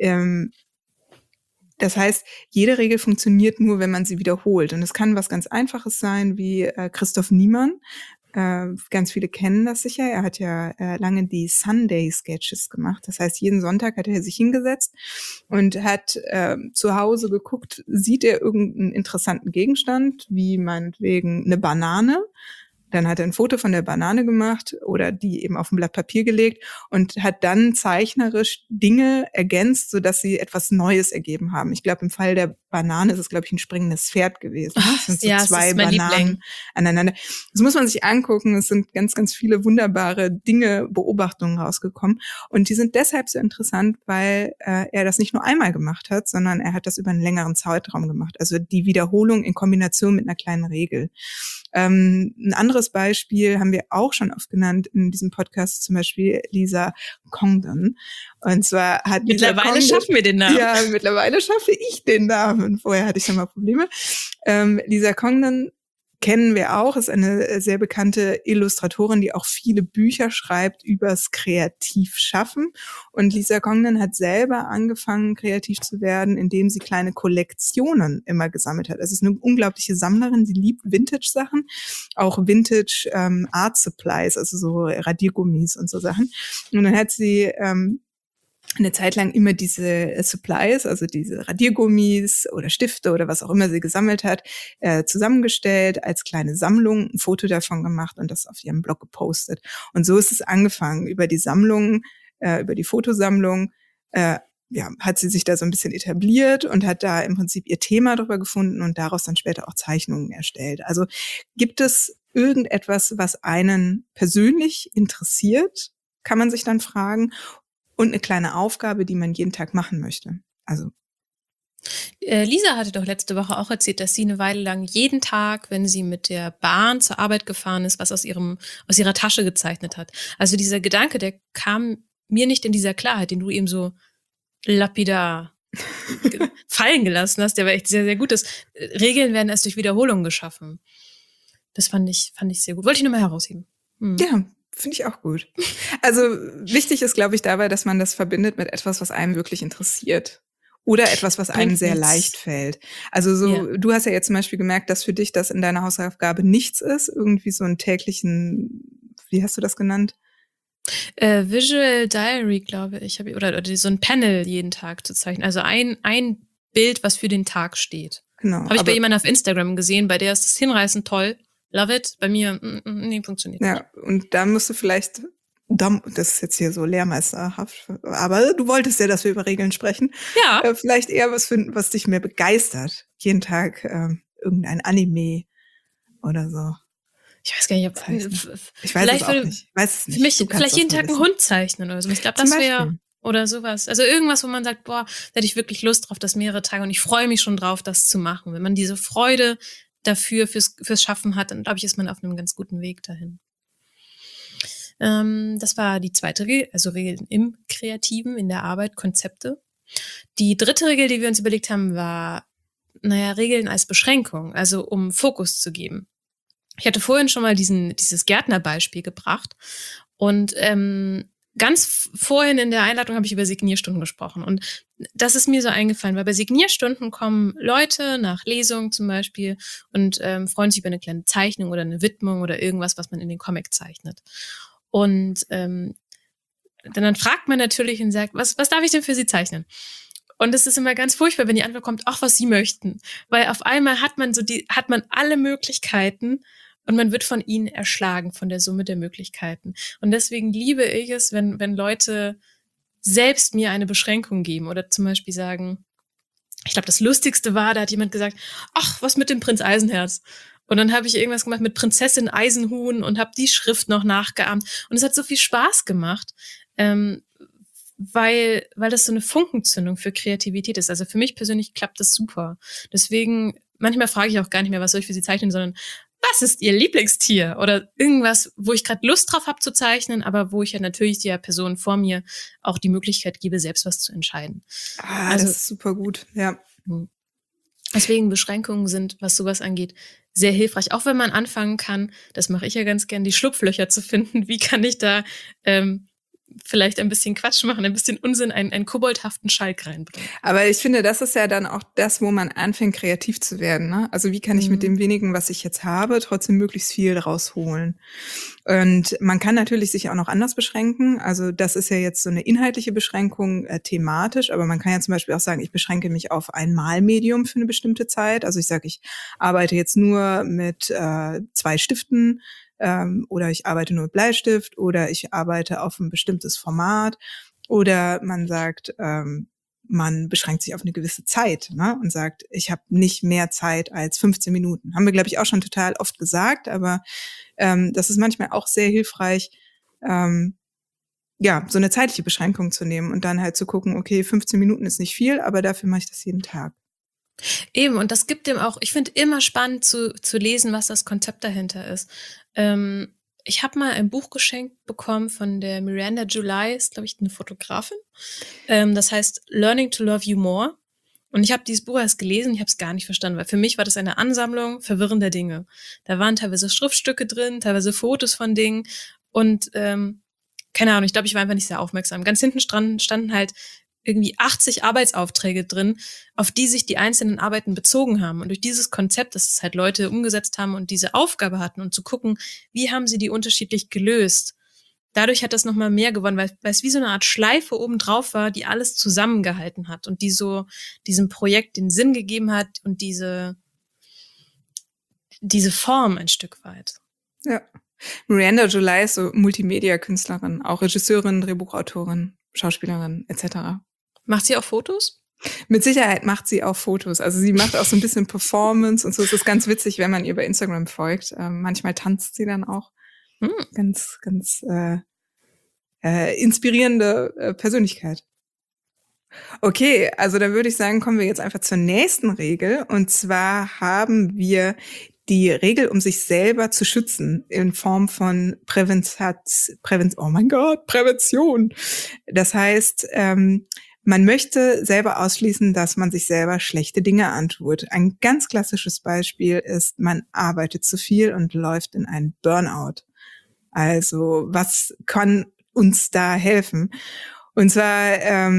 Das heißt, jede Regel funktioniert nur, wenn man sie wiederholt. Und es kann was ganz Einfaches sein, wie Christoph Niemann. Ganz viele kennen das sicher. Er hat ja lange die Sunday-Sketches gemacht. Das heißt, jeden Sonntag hat er sich hingesetzt und hat zu Hause geguckt, sieht er irgendeinen interessanten Gegenstand, wie meinetwegen eine Banane. Dann hat er ein Foto von der Banane gemacht oder die eben auf ein Blatt Papier gelegt und hat dann zeichnerisch Dinge ergänzt, sodass sie etwas Neues ergeben haben. Ich glaube, im Fall der Banane ist es, glaube ich, ein springendes Pferd gewesen. Es sind so zwei Bananen aneinander. Das muss man sich angucken. Es sind ganz, ganz viele wunderbare Dinge, Beobachtungen rausgekommen. Und die sind deshalb so interessant, weil er das nicht nur einmal gemacht hat, sondern er hat das über einen längeren Zeitraum gemacht. Also die Wiederholung in Kombination mit einer kleinen Regel. Ein anderes Beispiel haben wir auch schon oft genannt in diesem Podcast, zum Beispiel Lisa Congdon. Und zwar hat mittlerweile schaffen wir den Namen. Ja, mittlerweile schaffe ich den Namen. Vorher hatte ich schon mal Probleme. Lisa Congdon kennen wir auch, ist eine sehr bekannte Illustratorin, die auch viele Bücher schreibt übers Kreativschaffen. Und Lisa Congdon hat selber angefangen, kreativ zu werden, indem sie kleine Kollektionen immer gesammelt hat. Es ist eine unglaubliche Sammlerin, sie liebt Vintage-Sachen, auch Vintage Art Supplies, also so Radiergummis und so Sachen. Und dann hat sie eine Zeit lang immer diese Supplies, also diese Radiergummis oder Stifte oder was auch immer sie gesammelt hat, zusammengestellt als kleine Sammlung, ein Foto davon gemacht und das auf ihrem Blog gepostet. Und so ist es angefangen. Über die Sammlung, über die Fotosammlung, hat sie sich da so ein bisschen etabliert und hat da im Prinzip ihr Thema drüber gefunden und daraus dann später auch Zeichnungen erstellt. Also gibt es irgendetwas, was einen persönlich interessiert, kann man sich dann fragen, und eine kleine Aufgabe, die man jeden Tag machen möchte. Also Lisa hatte doch letzte Woche auch erzählt, dass sie eine Weile lang jeden Tag, wenn sie mit der Bahn zur Arbeit gefahren ist, was aus ihrer Tasche gezeichnet hat. Also dieser Gedanke, der kam mir nicht in dieser Klarheit, den du eben so lapidar fallen gelassen hast, der war echt sehr, sehr gut. Regeln werden erst durch Wiederholung geschaffen. Das fand ich sehr gut. Wollte ich nur mal herausheben. Ja, finde ich auch gut. Also wichtig ist, glaube ich, dabei, dass man das verbindet mit etwas, was einem wirklich interessiert. Oder etwas, was einem sehr leicht fällt. Also so, Du hast ja jetzt zum Beispiel gemerkt, dass für dich das in deiner Hausaufgabe nichts ist. Irgendwie so einen täglichen, wie hast du das genannt? Visual Diary, glaube ich. Oder so ein Panel jeden Tag zu zeichnen. Also ein Bild, was für den Tag steht. Genau. Habe ich bei jemandem auf Instagram gesehen, bei der ist das hinreißend toll. Love it. Bei mir, nee, funktioniert nicht. Ja, und da musst du vielleicht, das ist jetzt hier so lehrmeisterhaft, aber du wolltest ja, dass wir über Regeln sprechen. Ja. Vielleicht eher was finden, was dich mehr begeistert. Jeden Tag irgendein Anime oder so. Ich weiß gar nicht, ich weiß es auch nicht. Ich weiß es nicht. Für mich vielleicht jeden Tag einen Hund zeichnen oder so. Ich glaube, das wäre oder sowas. Also irgendwas, wo man sagt, boah, da hätte ich wirklich Lust drauf, das mehrere Tage und ich freue mich schon drauf, das zu machen. Wenn man diese Freude dafür fürs Schaffen hat, dann glaube ich, ist man auf einem ganz guten Weg dahin. Das war die zweite Regel, also Regeln im Kreativen, in der Arbeit, Konzepte. Die dritte Regel, die wir uns überlegt haben, war, Regeln als Beschränkung, also um Fokus zu geben. Ich hatte vorhin schon mal dieses Gärtnerbeispiel gebracht und ganz vorhin in der Einleitung habe ich über Signierstunden gesprochen und das ist mir so eingefallen, weil bei Signierstunden kommen Leute nach Lesung zum Beispiel und freuen sich über eine kleine Zeichnung oder eine Widmung oder irgendwas, was man in den Comic zeichnet. Und dann fragt man natürlich und sagt, was darf ich denn für Sie zeichnen? Und es ist immer ganz furchtbar, wenn die Antwort kommt, ach, was Sie möchten. Weil auf einmal hat man alle Möglichkeiten und man wird von ihnen erschlagen, von der Summe der Möglichkeiten. Und deswegen liebe ich es, wenn Leute selbst mir eine Beschränkung geben oder zum Beispiel sagen, ich glaube, das Lustigste war, da hat jemand gesagt, ach, was mit dem Prinz Eisenherz? Und dann habe ich irgendwas gemacht mit Prinzessin Eisenhuhn und habe die Schrift noch nachgeahmt. Und es hat so viel Spaß gemacht, weil das so eine Funkenzündung für Kreativität ist. Also für mich persönlich klappt das super. Deswegen, manchmal frage ich auch gar nicht mehr, was soll ich für Sie zeichnen, sondern was ist Ihr Lieblingstier? Oder irgendwas, wo ich gerade Lust drauf habe zu zeichnen, aber wo ich ja natürlich der Person vor mir auch die Möglichkeit gebe, selbst was zu entscheiden. Das ist super gut, ja. Deswegen Beschränkungen sind, was sowas angeht, sehr hilfreich. Auch wenn man anfangen kann, das mache ich ja ganz gern, die Schlupflöcher zu finden. Wie kann ich da vielleicht ein bisschen Quatsch machen, ein bisschen Unsinn, einen koboldhaften Schalk reinbringen? Aber ich finde, das ist ja dann auch das, wo man anfängt, kreativ zu werden, ne? Also wie kann ich mit dem wenigen, was ich jetzt habe, trotzdem möglichst viel rausholen? Und man kann natürlich sich auch noch anders beschränken. Also das ist ja jetzt so eine inhaltliche Beschränkung thematisch, aber man kann ja zum Beispiel auch sagen, ich beschränke mich auf ein Malmedium für eine bestimmte Zeit. Also ich sage, ich arbeite jetzt nur mit 2 Stiften, oder ich arbeite nur mit Bleistift oder ich arbeite auf ein bestimmtes Format oder man sagt, man beschränkt sich auf eine gewisse Zeit, ne, und sagt, ich habe nicht mehr Zeit als 15 Minuten. Haben wir, glaube ich, auch schon total oft gesagt, aber das ist manchmal auch sehr hilfreich, ja, so eine zeitliche Beschränkung zu nehmen und dann halt zu gucken, okay, 15 Minuten ist nicht viel, aber dafür mache ich das jeden Tag. Eben, und das gibt dem auch, ich finde immer spannend zu lesen, was das Konzept dahinter ist. Ich habe mal ein Buch geschenkt bekommen von der Miranda July, ist, glaube ich, eine Fotografin. Das heißt Learning to Love You More. Und ich habe dieses Buch erst gelesen, ich habe es gar nicht verstanden, weil für mich war das eine Ansammlung verwirrender Dinge. Da waren teilweise Schriftstücke drin, teilweise Fotos von Dingen und keine Ahnung, ich glaube, ich war einfach nicht sehr aufmerksam. Ganz hinten standen halt irgendwie 80 Arbeitsaufträge drin, auf die sich die einzelnen Arbeiten bezogen haben. Und durch dieses Konzept, dass es halt Leute umgesetzt haben und diese Aufgabe hatten und zu gucken, wie haben sie die unterschiedlich gelöst. Dadurch hat das nochmal mehr gewonnen, weil es wie so eine Art Schleife oben drauf war, die alles zusammengehalten hat und die so diesem Projekt den Sinn gegeben hat und diese Form ein Stück weit. Ja. Miranda July ist so Multimedia-Künstlerin, auch Regisseurin, Drehbuchautorin, Schauspielerin etc. Macht sie auch Fotos? Mit Sicherheit macht sie auch Fotos. Also sie macht auch so ein bisschen Performance und so. Es ist ganz witzig, wenn man ihr bei Instagram folgt. Manchmal tanzt sie dann auch. Ganz, ganz inspirierende Persönlichkeit. Okay, also dann würde ich sagen, kommen wir jetzt einfach zur nächsten Regel. Und zwar haben wir die Regel, um sich selber zu schützen, in Form von Prävention. Das heißt, man möchte selber ausschließen, dass man sich selber schlechte Dinge antut. Ein ganz klassisches Beispiel ist, man arbeitet zu viel und läuft in einen Burnout. Also was kann uns da helfen? Und zwar,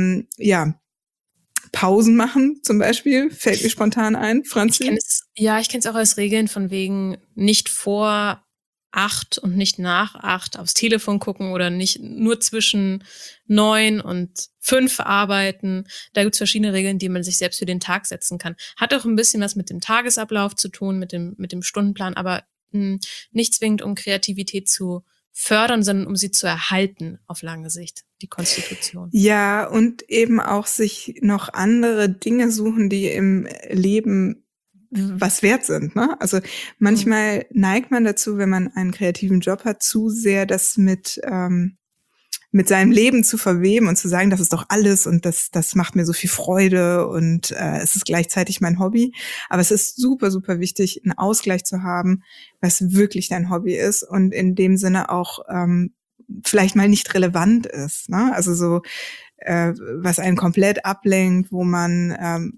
Pausen machen zum Beispiel, fällt mir spontan ein. Franzi? Ich kenne es auch als Regeln von wegen nicht vor 8 und nicht nach 8 aufs Telefon gucken oder nicht nur zwischen 9 und 5 arbeiten. Da gibt's verschiedene Regeln, die man sich selbst für den Tag setzen kann. Hat auch ein bisschen was mit dem Tagesablauf zu tun, mit dem Stundenplan, aber nicht zwingend, um Kreativität zu fördern, sondern um sie zu erhalten auf lange Sicht, die Konstitution. Ja, und eben auch sich noch andere Dinge suchen, die im Leben was wert sind, ne? Also manchmal neigt man dazu, wenn man einen kreativen Job hat, zu sehr das mit seinem Leben zu verweben und zu sagen, das ist doch alles und das macht mir so viel Freude und es ist gleichzeitig mein Hobby. Aber es ist super, super wichtig, einen Ausgleich zu haben, was wirklich dein Hobby ist und in dem Sinne auch vielleicht mal nicht relevant ist, ne? Also so, was einen komplett ablenkt, wo man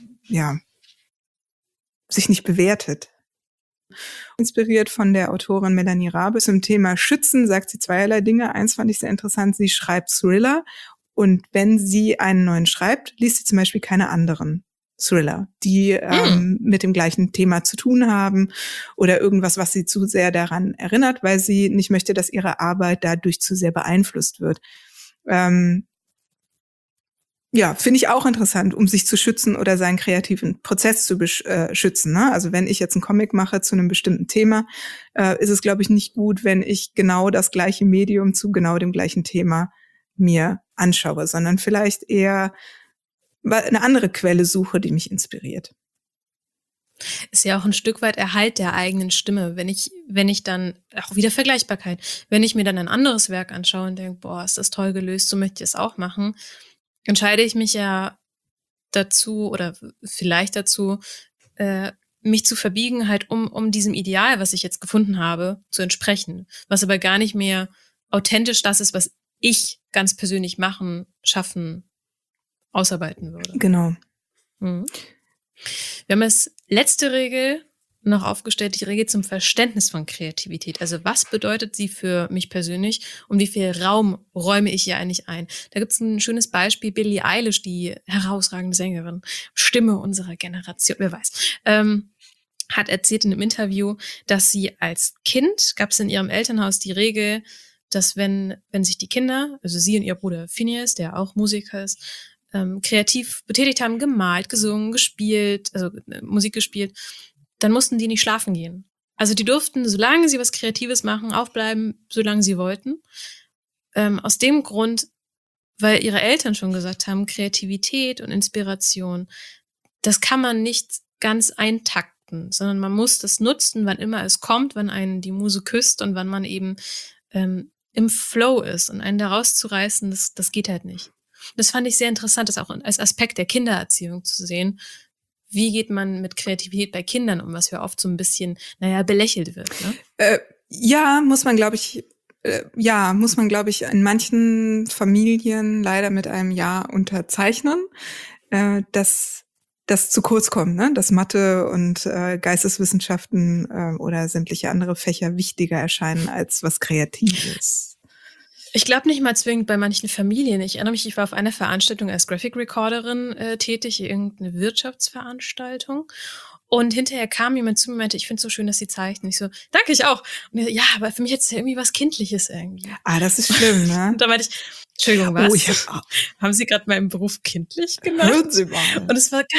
sich nicht bewertet. Inspiriert von der Autorin Melanie Rabe zum Thema Schützen sagt sie zweierlei Dinge. Eins fand ich sehr interessant, sie schreibt Thriller und wenn sie einen neuen schreibt, liest sie zum Beispiel keine anderen Thriller, die mit dem gleichen Thema zu tun haben oder irgendwas, was sie zu sehr daran erinnert, weil sie nicht möchte, dass ihre Arbeit dadurch zu sehr beeinflusst wird. Ja, finde ich auch interessant, um sich zu schützen oder seinen kreativen Prozess zu schützen. Ne? Also wenn ich jetzt einen Comic mache zu einem bestimmten Thema, ist es, glaube ich, nicht gut, wenn ich genau das gleiche Medium zu genau dem gleichen Thema mir anschaue, sondern vielleicht eher eine andere Quelle suche, die mich inspiriert. Ist ja auch ein Stück weit Erhalt der eigenen Stimme. Wenn ich dann, auch wieder Vergleichbarkeit, wenn ich mir dann ein anderes Werk anschaue und denke, boah, ist das toll gelöst, so möchte ich es auch machen, entscheide ich mich ja dazu oder vielleicht dazu, mich zu verbiegen, halt um diesem Ideal, was ich jetzt gefunden habe, zu entsprechen. Was aber gar nicht mehr authentisch das ist, was ich ganz persönlich machen, schaffen, ausarbeiten würde. Genau. Mhm. Wir haben als letzte Regel noch aufgestellt, die Regel zum Verständnis von Kreativität. Also was bedeutet sie für mich persönlich und wie viel Raum räume ich ihr eigentlich ein? Da gibt es ein schönes Beispiel, Billie Eilish, die herausragende Sängerin, Stimme unserer Generation, wer weiß, hat erzählt in einem Interview, dass sie als Kind, gab es in ihrem Elternhaus die Regel, dass wenn sich die Kinder, also sie und ihr Bruder Phineas, der auch Musiker ist, kreativ betätigt haben, gemalt, gesungen, gespielt, also Musik gespielt, dann mussten die nicht schlafen gehen. Also die durften, solange sie was Kreatives machen, aufbleiben, solange sie wollten. Aus dem Grund, weil ihre Eltern schon gesagt haben, Kreativität und Inspiration, das kann man nicht ganz eintakten, sondern man muss das nutzen, wann immer es kommt, wann einen die Muse küsst und wann man eben im Flow ist. Und einen da rauszureißen, das geht halt nicht. Das fand ich sehr interessant, das auch als Aspekt der Kindererziehung zu sehen. Wie geht man mit Kreativität bei Kindern um, was ja oft so ein bisschen, belächelt wird, ne? Ja, muss man, glaube ich, in manchen Familien leider mit einem Ja unterzeichnen, dass das zu kurz kommt, ne? Dass Mathe und Geisteswissenschaften oder sämtliche andere Fächer wichtiger erscheinen als was Kreatives. Ich glaube nicht mal zwingend bei manchen Familien. Ich erinnere mich, ich war auf einer Veranstaltung als Graphic Recorderin tätig, irgendeine Wirtschaftsveranstaltung. Und hinterher kam jemand zu mir und meinte, ich finde es so schön, dass Sie zeichnen. Ich so, danke, ich auch. Und er so, ja, aber für mich jetzt irgendwie was Kindliches irgendwie. Ah, das ist schlimm, ne? Und da meinte ich, Entschuldigung, was? Oh, Haben Sie gerade meinen Beruf kindlich genannt? hören Sie mal. Und es war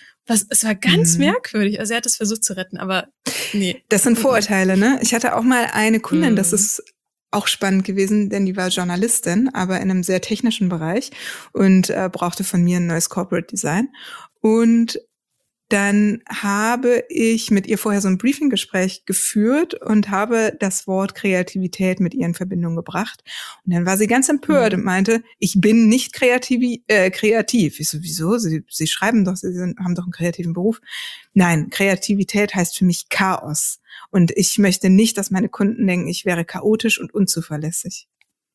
ganz merkwürdig. Also er hat es versucht zu retten, aber nee. Das sind Vorurteile, ne? Ich hatte auch mal eine Kundin, das ist auch spannend gewesen, denn die war Journalistin, aber in einem sehr technischen Bereich und brauchte von mir ein neues Corporate Design. Und dann habe ich mit ihr vorher so ein Briefinggespräch geführt und habe das Wort Kreativität mit ihr in Verbindung gebracht. Und dann war sie ganz empört und meinte, ich bin nicht kreativ. Ich so, wieso? Sie schreiben doch, haben doch einen kreativen Beruf. Nein, Kreativität heißt für mich Chaos. Und ich möchte nicht, dass meine Kunden denken, ich wäre chaotisch und unzuverlässig.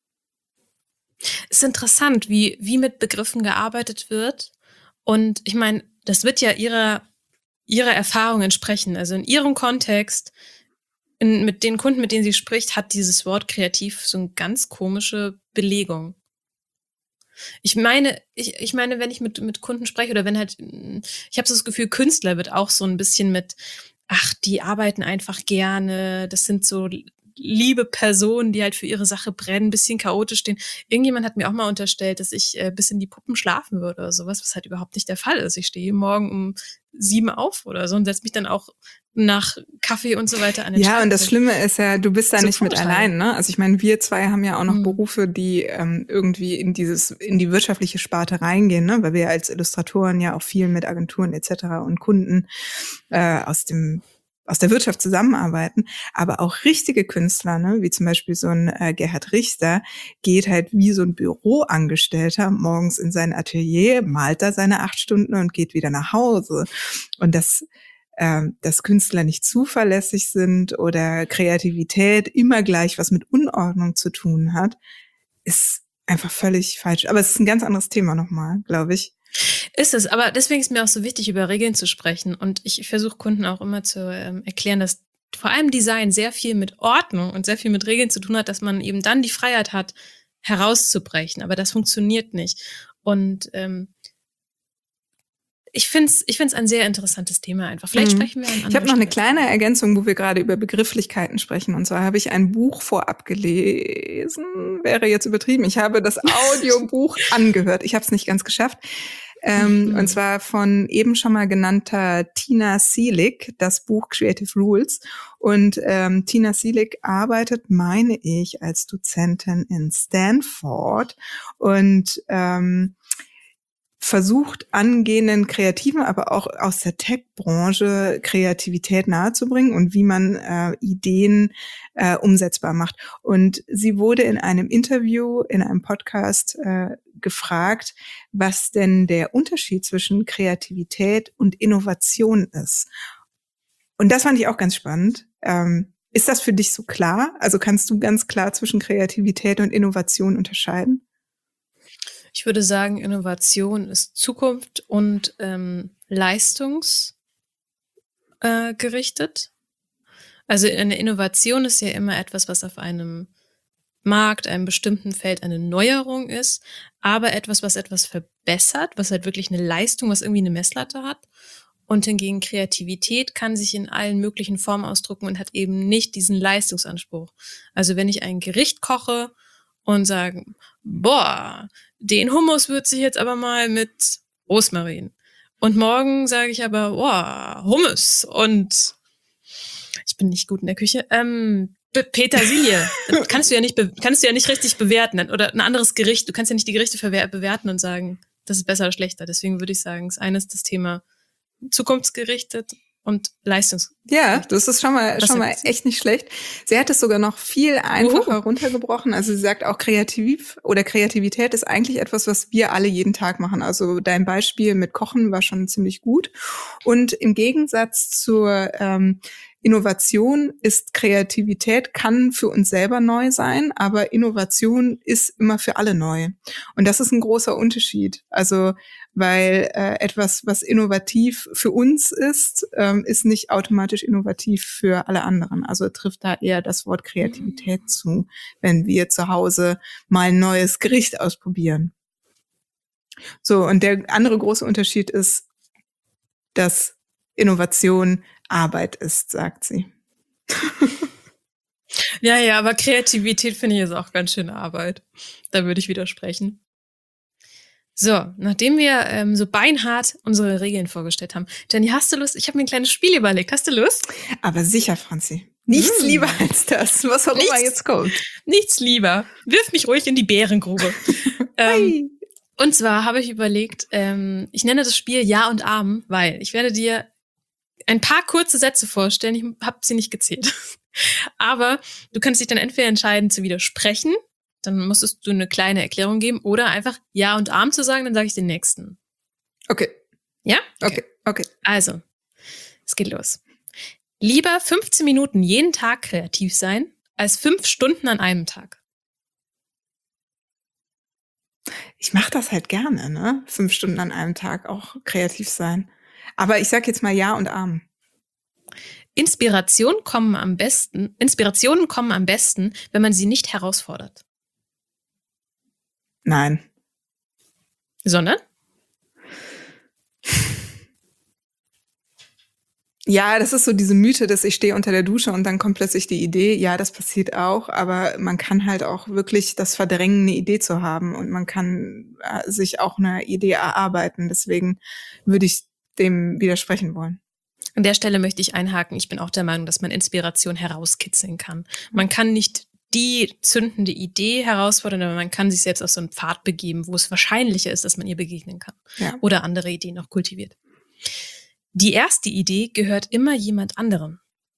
Es ist interessant, wie mit Begriffen gearbeitet wird. Und ich meine, das wird ja ihrer Erfahrung entsprechen. Also in ihrem Kontext, mit den Kunden, mit denen sie spricht, hat dieses Wort kreativ so eine ganz komische Belegung. Ich meine, wenn ich mit Kunden spreche oder wenn halt, ich habe so das Gefühl, Künstler wird auch so ein bisschen mit, ach, die arbeiten einfach gerne, das sind so liebe Personen, die halt für ihre Sache brennen, ein bisschen chaotisch stehen. Irgendjemand hat mir auch mal unterstellt, dass ich bis in die Puppen schlafen würde oder sowas, was halt überhaupt nicht der Fall ist. Ich stehe morgen um 7 auf oder so und setze mich dann auch nach Kaffee und so weiter an den Schreibtisch. Ja, und das Schlimme ist ja, du bist da so nicht mit allein, ne? Also ich meine, wir zwei haben ja auch noch Berufe, die irgendwie in die wirtschaftliche Sparte reingehen, ne? Weil wir als Illustratoren ja auch viel mit Agenturen etc. und Kunden aus der Wirtschaft zusammenarbeiten, aber auch richtige Künstler, ne, wie zum Beispiel so ein Gerhard Richter, geht halt wie so ein Büroangestellter morgens in sein Atelier, malt da seine 8 Stunden und geht wieder nach Hause. Und dass Künstler nicht zuverlässig sind oder Kreativität immer gleich was mit Unordnung zu tun hat, ist einfach völlig falsch. Aber es ist ein ganz anderes Thema nochmal, glaube ich. Ist es, aber deswegen ist mir auch so wichtig, über Regeln zu sprechen. Und ich versuche Kunden auch immer zu erklären, dass vor allem Design sehr viel mit Ordnung und sehr viel mit Regeln zu tun hat, dass man eben dann die Freiheit hat, herauszubrechen. Aber das funktioniert nicht. Und ich find's ein sehr interessantes Thema einfach. Vielleicht sprechen wir an Ich habe noch eine kleine Ergänzung, wo wir gerade über Begrifflichkeiten sprechen. Und zwar habe ich ein Buch vorab gelesen, wäre jetzt übertrieben. Ich habe das Audiobuch angehört. Ich habe es nicht ganz geschafft. Und zwar von eben schon mal genannter Tina Seelig, das Buch Creative Rules. Und Tina Seelig arbeitet, meine ich, als Dozentin in Stanford und versucht, angehenden Kreativen, aber auch aus der Tech-Branche Kreativität nahezubringen und wie man Ideen umsetzbar macht. Und sie wurde in einem Interview, in einem Podcast gefragt, was denn der Unterschied zwischen Kreativität und Innovation ist. Und das fand ich auch ganz spannend. Ist das für dich so klar? Also kannst du ganz klar zwischen Kreativität und Innovation unterscheiden? Ich würde sagen, Innovation ist Zukunft und leistungsgerichtet. Also eine Innovation ist ja immer etwas, was auf einem Markt, einem bestimmten Feld eine Neuerung ist, aber etwas, was etwas verbessert, was halt wirklich eine Leistung, was irgendwie eine Messlatte hat. Und hingegen Kreativität kann sich in allen möglichen Formen ausdrücken und hat eben nicht diesen Leistungsanspruch. Also wenn ich ein Gericht koche und sage, boah, den Hummus würze ich jetzt aber mal mit Rosmarin. Und morgen sage ich aber, boah, Hummus und ich bin nicht gut in der Küche, Petersilie. Kannst du ja nicht richtig bewerten. Oder ein anderes Gericht. Du kannst ja nicht die Gerichte bewerten und sagen, das ist besser oder schlechter. Deswegen würde ich sagen, das eine ist das Thema zukunftsgerichtet und Ja, das ist schon mal echt nicht schlecht. Sie hat es sogar noch viel einfacher runtergebrochen. Also sie sagt auch Kreativität ist eigentlich etwas, was wir alle jeden Tag machen. Also dein Beispiel mit Kochen war schon ziemlich gut. Und im Gegensatz zur Innovation ist Kreativität, kann für uns selber neu sein, aber Innovation ist immer für alle neu. Und das ist ein großer Unterschied. Also weil etwas, was innovativ für uns ist nicht automatisch innovativ für alle anderen. Also trifft da eher das Wort Kreativität zu, wenn wir zu Hause mal ein neues Gericht ausprobieren. So, und der andere große Unterschied ist, dass Innovation Arbeit ist, sagt sie. Ja, aber Kreativität finde ich ist auch ganz schön Arbeit. Da würde ich widersprechen. So, nachdem wir so beinhart unsere Regeln vorgestellt haben. Jenny, hast du Lust? Ich habe mir ein kleines Spiel überlegt. Hast du Lust? Aber sicher, Franzi. Nichts lieber als das, was auch immer jetzt kommt. Nichts lieber. Wirf mich ruhig in die Bärengrube. Und zwar habe ich überlegt, ich nenne das Spiel Ja und Amen, weil ich werde dir ein paar kurze Sätze vorstellen. Ich habe sie nicht gezählt. Aber du kannst dich dann entweder entscheiden zu widersprechen, dann musstest du eine kleine Erklärung geben, oder einfach Ja und Amen zu sagen, dann sage ich den nächsten. Okay. Ja? Okay. Also, es geht los. Lieber 15 Minuten jeden Tag kreativ sein, als 5 Stunden an einem Tag. Ich mache das halt gerne, ne? 5 Stunden an einem Tag auch kreativ sein. Aber ich sag jetzt mal Ja und Amen. Inspirationen kommen am besten, wenn man sie nicht herausfordert. Nein. Sondern? Ja, das ist so diese Mythe, dass ich stehe unter der Dusche und dann kommt plötzlich die Idee. Ja, das passiert auch, aber man kann halt auch wirklich das verdrängen, eine Idee zu haben, und man kann sich auch eine Idee erarbeiten. Deswegen würde ich dem widersprechen wollen. An der Stelle möchte ich einhaken. Ich bin auch der Meinung, dass man Inspiration herauskitzeln kann. Man kann nicht die zündende Idee herausfordern, aber man kann sich selbst auf so einen Pfad begeben, wo es wahrscheinlicher ist, dass man ihr begegnen kann. Ja. Oder andere Ideen noch kultiviert. Die erste Idee gehört immer jemand anderem.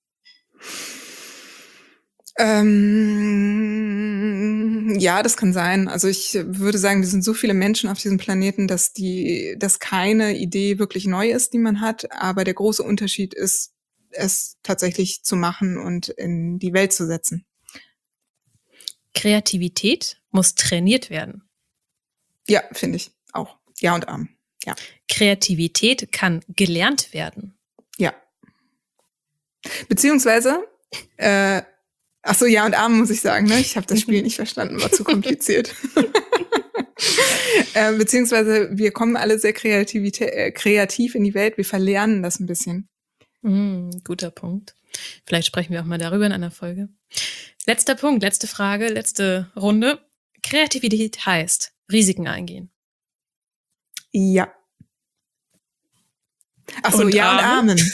Ja, das kann sein. Also ich würde sagen, wir sind so viele Menschen auf diesem Planeten, dass keine Idee wirklich neu ist, die man hat. Aber der große Unterschied ist, es tatsächlich zu machen und in die Welt zu setzen. Kreativität muss trainiert werden. Ja, finde ich auch. Ja und Amen. Ja. Kreativität kann gelernt werden. Ja. Beziehungsweise, achso, Ja und Amen muss ich sagen, ne? Ich habe das Spiel nicht verstanden, war zu kompliziert. Beziehungsweise, wir kommen alle sehr kreativ in die Welt, wir verlernen das ein bisschen. Guter Punkt. Vielleicht sprechen wir auch mal darüber in einer Folge. Letzter Punkt, letzte Frage, letzte Runde. Kreativität heißt Risiken eingehen. Ja. Achso, Und Ja Amen? und Amen.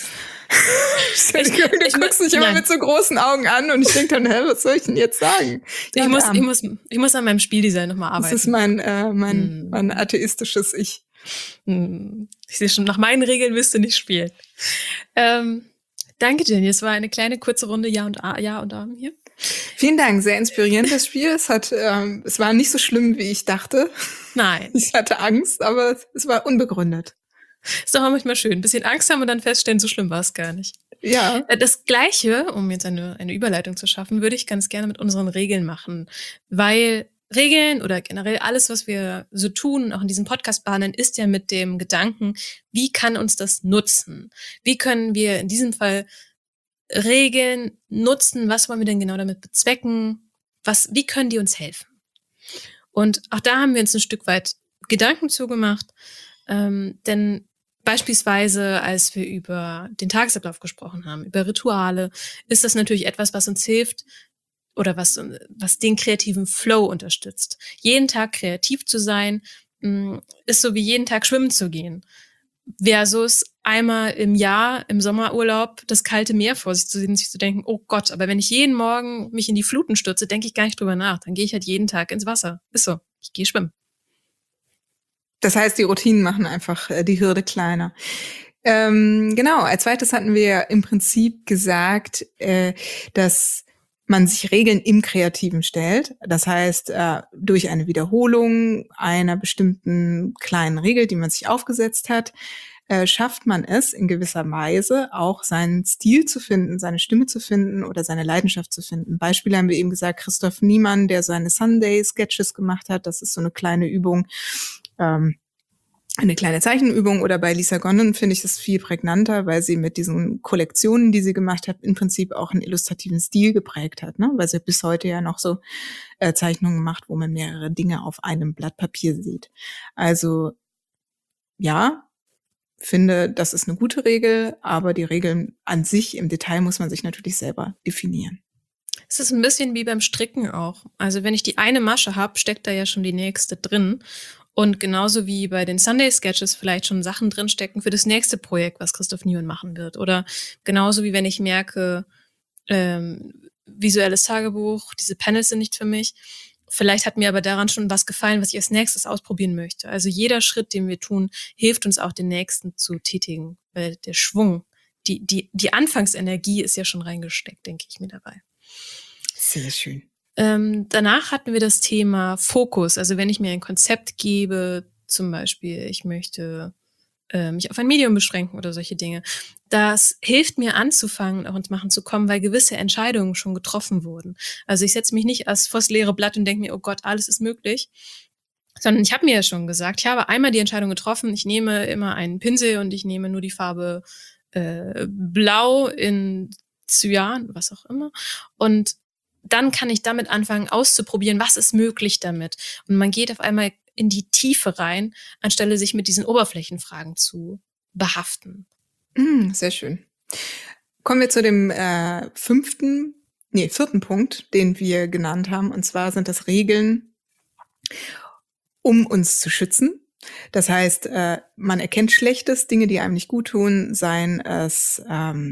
Du guckst mich immer mit so großen Augen an und ich denke dann, was soll ich denn jetzt sagen? Ja, ich muss an meinem Spieldesign nochmal arbeiten. Das ist mein atheistisches Ich. Ich sehe schon, nach meinen Regeln wirst du nicht spielen. Danke, Jenny. Es war eine kleine, kurze Runde Ja und Amen hier. Vielen Dank, sehr inspirierend das Spiel. Es war nicht so schlimm, wie ich dachte. Nein. Ich hatte Angst, aber es war unbegründet. Ist doch auch manchmal schön. Ein bisschen Angst haben und dann feststellen, so schlimm war es gar nicht. Ja. Das Gleiche, um jetzt eine Überleitung zu schaffen, würde ich ganz gerne mit unseren Regeln machen. Weil Regeln oder generell alles, was wir so tun, auch in diesem Podcast behandeln, ist ja mit dem Gedanken, wie kann uns das nutzen? Wie können wir in diesem Fall Regeln nutzen? Was wollen wir denn genau damit bezwecken? Wie können die uns helfen? Und auch da haben wir uns ein Stück weit Gedanken zugemacht, denn beispielsweise, als wir über den Tagesablauf gesprochen haben, über Rituale, ist das natürlich etwas, was uns hilft oder was den kreativen Flow unterstützt. Jeden Tag kreativ zu sein, ist so wie jeden Tag schwimmen zu gehen. Versus einmal im Jahr im Sommerurlaub das kalte Meer vor sich zu sehen und sich zu denken, oh Gott, aber wenn ich jeden Morgen mich in die Fluten stürze, denke ich gar nicht drüber nach. Dann gehe ich halt jeden Tag ins Wasser. Ist so, ich gehe schwimmen. Das heißt, die Routinen machen einfach die Hürde kleiner. Genau, als zweites hatten wir im Prinzip gesagt, dass man sich Regeln im Kreativen stellt. Das heißt, durch eine Wiederholung einer bestimmten kleinen Regel, die man sich aufgesetzt hat, schafft man es in gewisser Weise auch seinen Stil zu finden, seine Stimme zu finden oder seine Leidenschaft zu finden. Beispiele haben wir eben gesagt, Christoph Niemann, der seine Sunday-Sketches gemacht hat. Das ist so eine kleine Übung, eine kleine Zeichenübung. Oder bei Lisa Gondon finde ich das viel prägnanter, weil sie mit diesen Kollektionen, die sie gemacht hat, im Prinzip auch einen illustrativen Stil geprägt hat, ne? Weil sie bis heute ja noch so Zeichnungen macht, wo man mehrere Dinge auf einem Blatt Papier sieht. Also ja, finde, das ist eine gute Regel, aber die Regeln an sich im Detail muss man sich natürlich selber definieren. Es ist ein bisschen wie beim Stricken auch. Also wenn ich die eine Masche habe, steckt da ja schon die nächste drin. Und genauso wie bei den Sunday-Sketches vielleicht schon Sachen drinstecken für das nächste Projekt, was Christoph Niemann machen wird. Oder genauso wie wenn ich merke, visuelles Tagebuch, diese Panels sind nicht für mich. Vielleicht hat mir aber daran schon was gefallen, was ich als nächstes ausprobieren möchte. Also jeder Schritt, den wir tun, hilft uns auch, den nächsten zu tätigen. Weil der Schwung, die Anfangsenergie ist ja schon reingesteckt, denke ich mir dabei. Sehr schön. Danach hatten wir das Thema Fokus. Also wenn ich mir ein Konzept gebe, zum Beispiel, ich möchte mich auf ein Medium beschränken oder solche Dinge. Das hilft mir anzufangen, auch ins Machen zu kommen, weil gewisse Entscheidungen schon getroffen wurden. Also ich setze mich nicht erst vors leere Blatt und denke mir, oh Gott, alles ist möglich. Sondern ich habe mir ja schon gesagt, ich habe einmal die Entscheidung getroffen, ich nehme immer einen Pinsel und ich nehme nur die Farbe Blau in Cyan, was auch immer. Und dann kann ich damit anfangen auszuprobieren, was ist möglich damit. Und man geht auf einmal in die Tiefe rein, anstelle sich mit diesen Oberflächenfragen zu behaften. Sehr schön. Kommen wir zu dem vierten Punkt, den wir genannt haben. Und zwar sind das Regeln, um uns zu schützen. Das heißt, man erkennt Schlechtes, Dinge, die einem nicht gut tun, seien es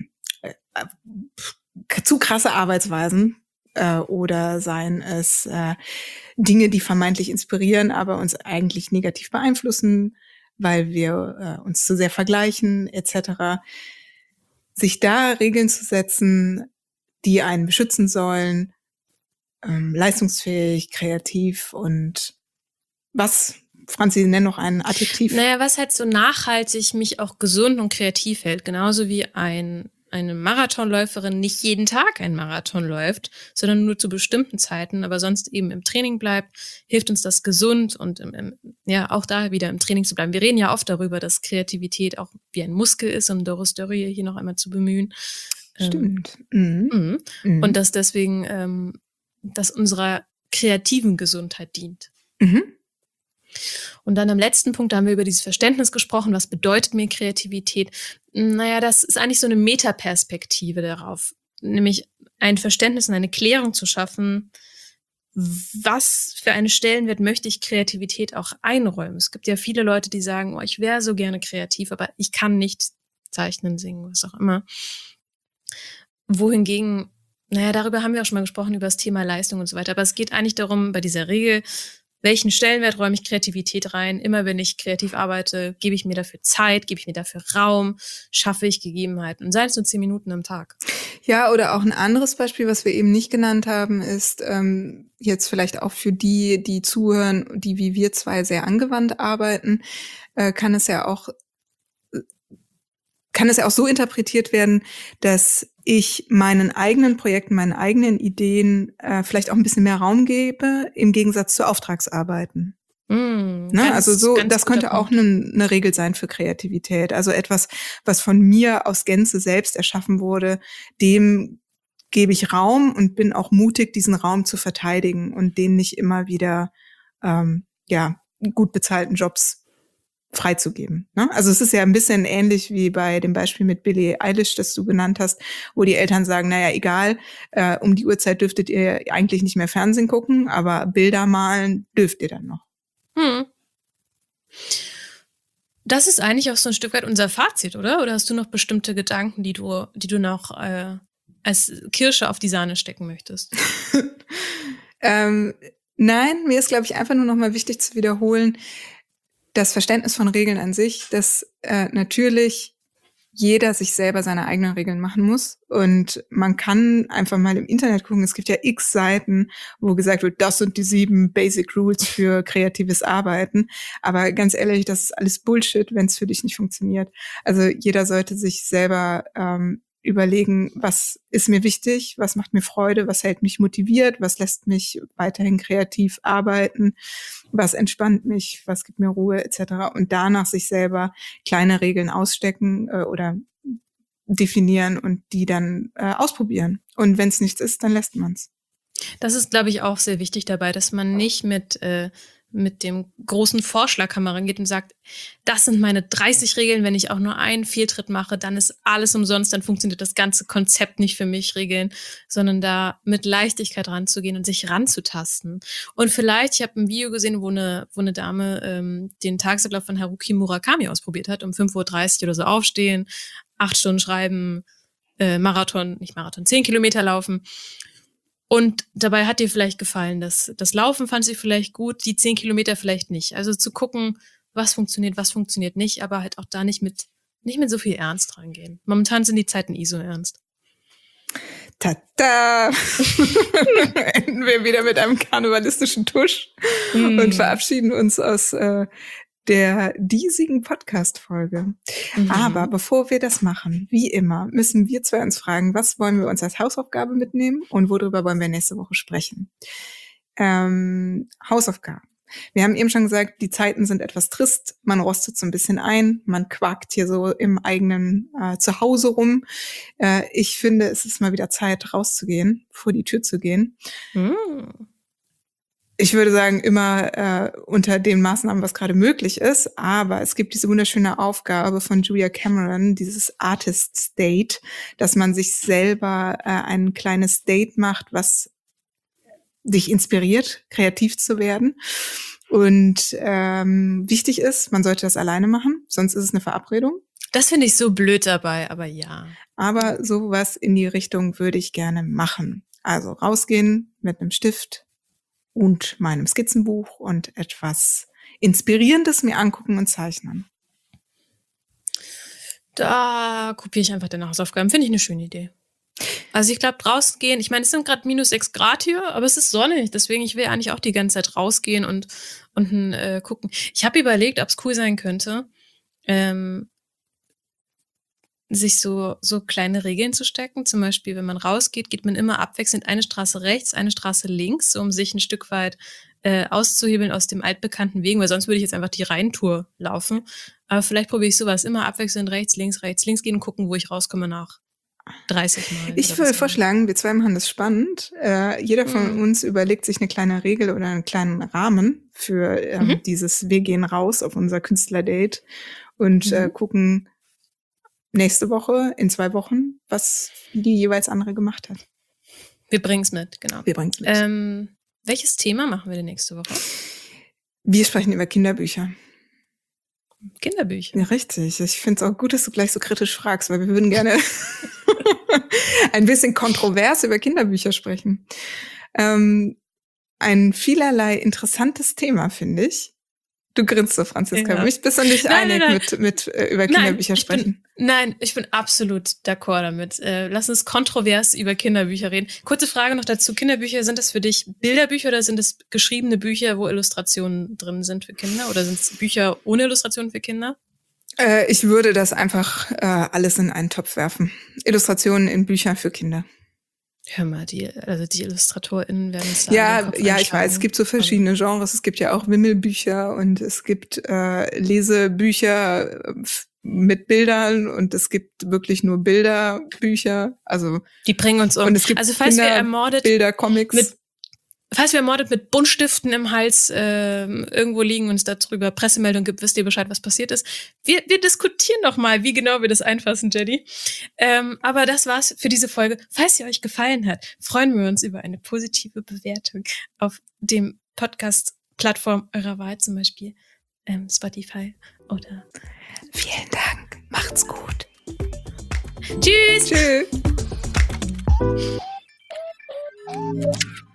zu krasse Arbeitsweisen, oder seien es Dinge, die vermeintlich inspirieren, aber uns eigentlich negativ beeinflussen, weil wir uns zu sehr vergleichen, etc. Sich da Regeln zu setzen, die einen beschützen sollen, leistungsfähig, kreativ und was? Franzi, nenn noch ein Adjektiv. Naja, was halt so nachhaltig mich auch gesund und kreativ hält, genauso wie eine Marathonläuferin nicht jeden Tag einen Marathon läuft, sondern nur zu bestimmten Zeiten, aber sonst eben im Training bleibt, hilft uns das gesund und auch da wieder im Training zu bleiben. Wir reden ja oft darüber, dass Kreativität auch wie ein Muskel ist, um Doris Dörrie hier noch einmal zu bemühen. Stimmt. Und dass deswegen das unserer kreativen Gesundheit dient. Und dann am letzten Punkt, da haben wir über dieses Verständnis gesprochen. Was bedeutet mir Kreativität? Naja, das ist eigentlich so eine Metaperspektive darauf. Nämlich ein Verständnis und eine Klärung zu schaffen, was für einen Stellenwert möchte ich Kreativität auch einräumen. Es gibt ja viele Leute, die sagen, oh, ich wäre so gerne kreativ, aber ich kann nicht zeichnen, singen, was auch immer. Wohingegen, naja, darüber haben wir auch schon mal gesprochen, über das Thema Leistung und so weiter. Aber es geht eigentlich darum, bei dieser Regel, welchen Stellenwert räume ich Kreativität rein? Immer wenn ich kreativ arbeite, gebe ich mir dafür Zeit, gebe ich mir dafür Raum, schaffe ich Gegebenheiten. Und sei es nur 10 Minuten am Tag. Ja, oder auch ein anderes Beispiel, was wir eben nicht genannt haben, ist jetzt vielleicht auch für die zuhören, die wie wir zwei sehr angewandt arbeiten, kann es ja auch kann es ja auch so interpretiert werden, dass ich meinen eigenen Projekten, meinen eigenen Ideen vielleicht auch ein bisschen mehr Raum gebe, im Gegensatz zu Auftragsarbeiten. Ne? Also so, das könnte auch eine Regel sein für Kreativität. Also etwas, was von mir aus Gänze selbst erschaffen wurde, dem gebe ich Raum und bin auch mutig, diesen Raum zu verteidigen und den nicht immer wieder gut bezahlten Jobs freizugeben. Ne? Also es ist ja ein bisschen ähnlich wie bei dem Beispiel mit Billie Eilish, das du genannt hast, wo die Eltern sagen, naja, egal, um die Uhrzeit dürftet ihr eigentlich nicht mehr Fernsehen gucken, aber Bilder malen dürft ihr dann noch. Das ist eigentlich auch so ein Stück weit unser Fazit, oder? Oder hast du noch bestimmte Gedanken, die du noch als Kirsche auf die Sahne stecken möchtest? Nein, mir ist, glaube ich, einfach nur noch mal wichtig zu wiederholen, das Verständnis von Regeln an sich, dass natürlich jeder sich selber seine eigenen Regeln machen muss. Und man kann einfach mal im Internet gucken. Es gibt ja x Seiten, wo gesagt wird, das sind die 7 Basic Rules für kreatives Arbeiten. Aber ganz ehrlich, das ist alles Bullshit, wenn es für dich nicht funktioniert. Also jeder sollte sich selber überlegen, was ist mir wichtig, was macht mir Freude, was hält mich motiviert, was lässt mich weiterhin kreativ arbeiten, was entspannt mich, was gibt mir Ruhe etc. Und danach sich selber kleine Regeln ausstecken oder definieren und die dann ausprobieren. Und wenn es nichts ist, dann lässt man es. Das ist, glaube ich, auch sehr wichtig dabei, dass man nicht mit dem großen Vorschlaghammer rangeht und sagt, das sind meine 30 Regeln, wenn ich auch nur einen Fehltritt mache, dann ist alles umsonst, dann funktioniert das ganze Konzept nicht für mich, Regeln, sondern da mit Leichtigkeit ranzugehen und sich ranzutasten. Und vielleicht, ich habe ein Video gesehen, wo eine Dame den Tagesablauf von Haruki Murakami ausprobiert hat, um 5:30 Uhr oder so aufstehen, 8 Stunden schreiben, 10 Kilometer laufen. Und dabei hat ihr vielleicht gefallen, das Laufen fand sie vielleicht gut, die 10 Kilometer vielleicht nicht. Also zu gucken, was funktioniert nicht, aber halt auch da nicht mit so viel Ernst rangehen. Momentan sind die Zeiten so ernst. Tada! Enden wir wieder mit einem karnevalistischen Tusch und verabschieden uns aus der diesigen Podcast-Folge. Aber bevor wir das machen, wie immer, müssen wir zwei uns fragen, was wollen wir uns als Hausaufgabe mitnehmen und worüber wollen wir nächste Woche sprechen? Hausaufgaben. Wir haben eben schon gesagt, die Zeiten sind etwas trist, man rostet so ein bisschen ein, man quakt hier so im eigenen Zuhause rum. Ich finde, es ist mal wieder Zeit, rauszugehen, vor die Tür zu gehen. Ich würde sagen, immer unter den Maßnahmen, was gerade möglich ist. Aber es gibt diese wunderschöne Aufgabe von Julia Cameron, dieses Artist Date, dass man sich selber ein kleines Date macht, was dich inspiriert, kreativ zu werden. Und wichtig ist, man sollte das alleine machen, sonst ist es eine Verabredung. Das finde ich so blöd dabei, aber ja. Aber sowas in die Richtung würde ich gerne machen. Also rausgehen mit einem Stift und meinem Skizzenbuch und etwas Inspirierendes mir angucken und zeichnen. Da kopiere ich einfach deine Hausaufgaben. Finde ich eine schöne Idee. Also ich glaube, draußen gehen, ich meine, es sind gerade -6 Grad hier, aber es ist sonnig, deswegen ich will eigentlich auch die ganze Zeit rausgehen und gucken. Ich habe überlegt, ob es cool sein könnte, sich so kleine Regeln zu stecken. Zum Beispiel, wenn man rausgeht, geht man immer abwechselnd eine Straße rechts, eine Straße links, um sich ein Stück weit auszuhebeln aus dem altbekannten Wegen, weil sonst würde ich jetzt einfach die Rheintour laufen. Aber vielleicht probiere ich sowas, immer abwechselnd rechts, links gehen und gucken, wo ich rauskomme nach 30 Mal. Ich würde vorschlagen, wir zwei machen das spannend. Jeder von uns überlegt sich eine kleine Regel oder einen kleinen Rahmen für dieses Wir gehen raus auf unser Künstlerdate und gucken nächste Woche, in 2 Wochen, was die jeweils andere gemacht hat. Wir bringen es mit, genau. Wir bringen es mit. Welches Thema machen wir denn nächste Woche? Wir sprechen über Kinderbücher. Kinderbücher? Ja, richtig. Ich finde es auch gut, dass du gleich so kritisch fragst, weil wir würden gerne ein bisschen kontrovers über Kinderbücher sprechen. Ein vielerlei interessantes Thema, finde ich. Du grinst so, Franziska. Ja. Bist du nicht einig mit über Kinderbücher sprechen? Ich bin absolut d'accord damit. Lass uns kontrovers über Kinderbücher reden. Kurze Frage noch dazu. Kinderbücher, sind das für dich Bilderbücher oder sind es geschriebene Bücher, wo Illustrationen drin sind für Kinder? Oder sind es Bücher ohne Illustrationen für Kinder? Ich würde das einfach alles in einen Topf werfen. Illustrationen in Bücher für Kinder. Hör mal, die IllustratorInnen werden es da Ja, ich weiß, es gibt so verschiedene Genres. Es gibt ja auch Wimmelbücher und es gibt Lesebücher mit Bildern und es gibt wirklich nur Bilderbücher. Also die bringen uns um. Und es gibt also falls wir ermordet Bilder-Comics. Falls wir ermordet mit Buntstiften im Hals irgendwo liegen und es darüber Pressemeldung gibt, wisst ihr Bescheid, was passiert ist. Wir diskutieren noch mal, wie genau wir das einfassen, Jenny. Aber das war's für diese Folge. Falls sie euch gefallen hat, freuen wir uns über eine positive Bewertung auf dem Podcast-Plattform eurer Wahl, zum Beispiel Spotify oder... Vielen Dank. Macht's gut. Tschüss. Tschüss.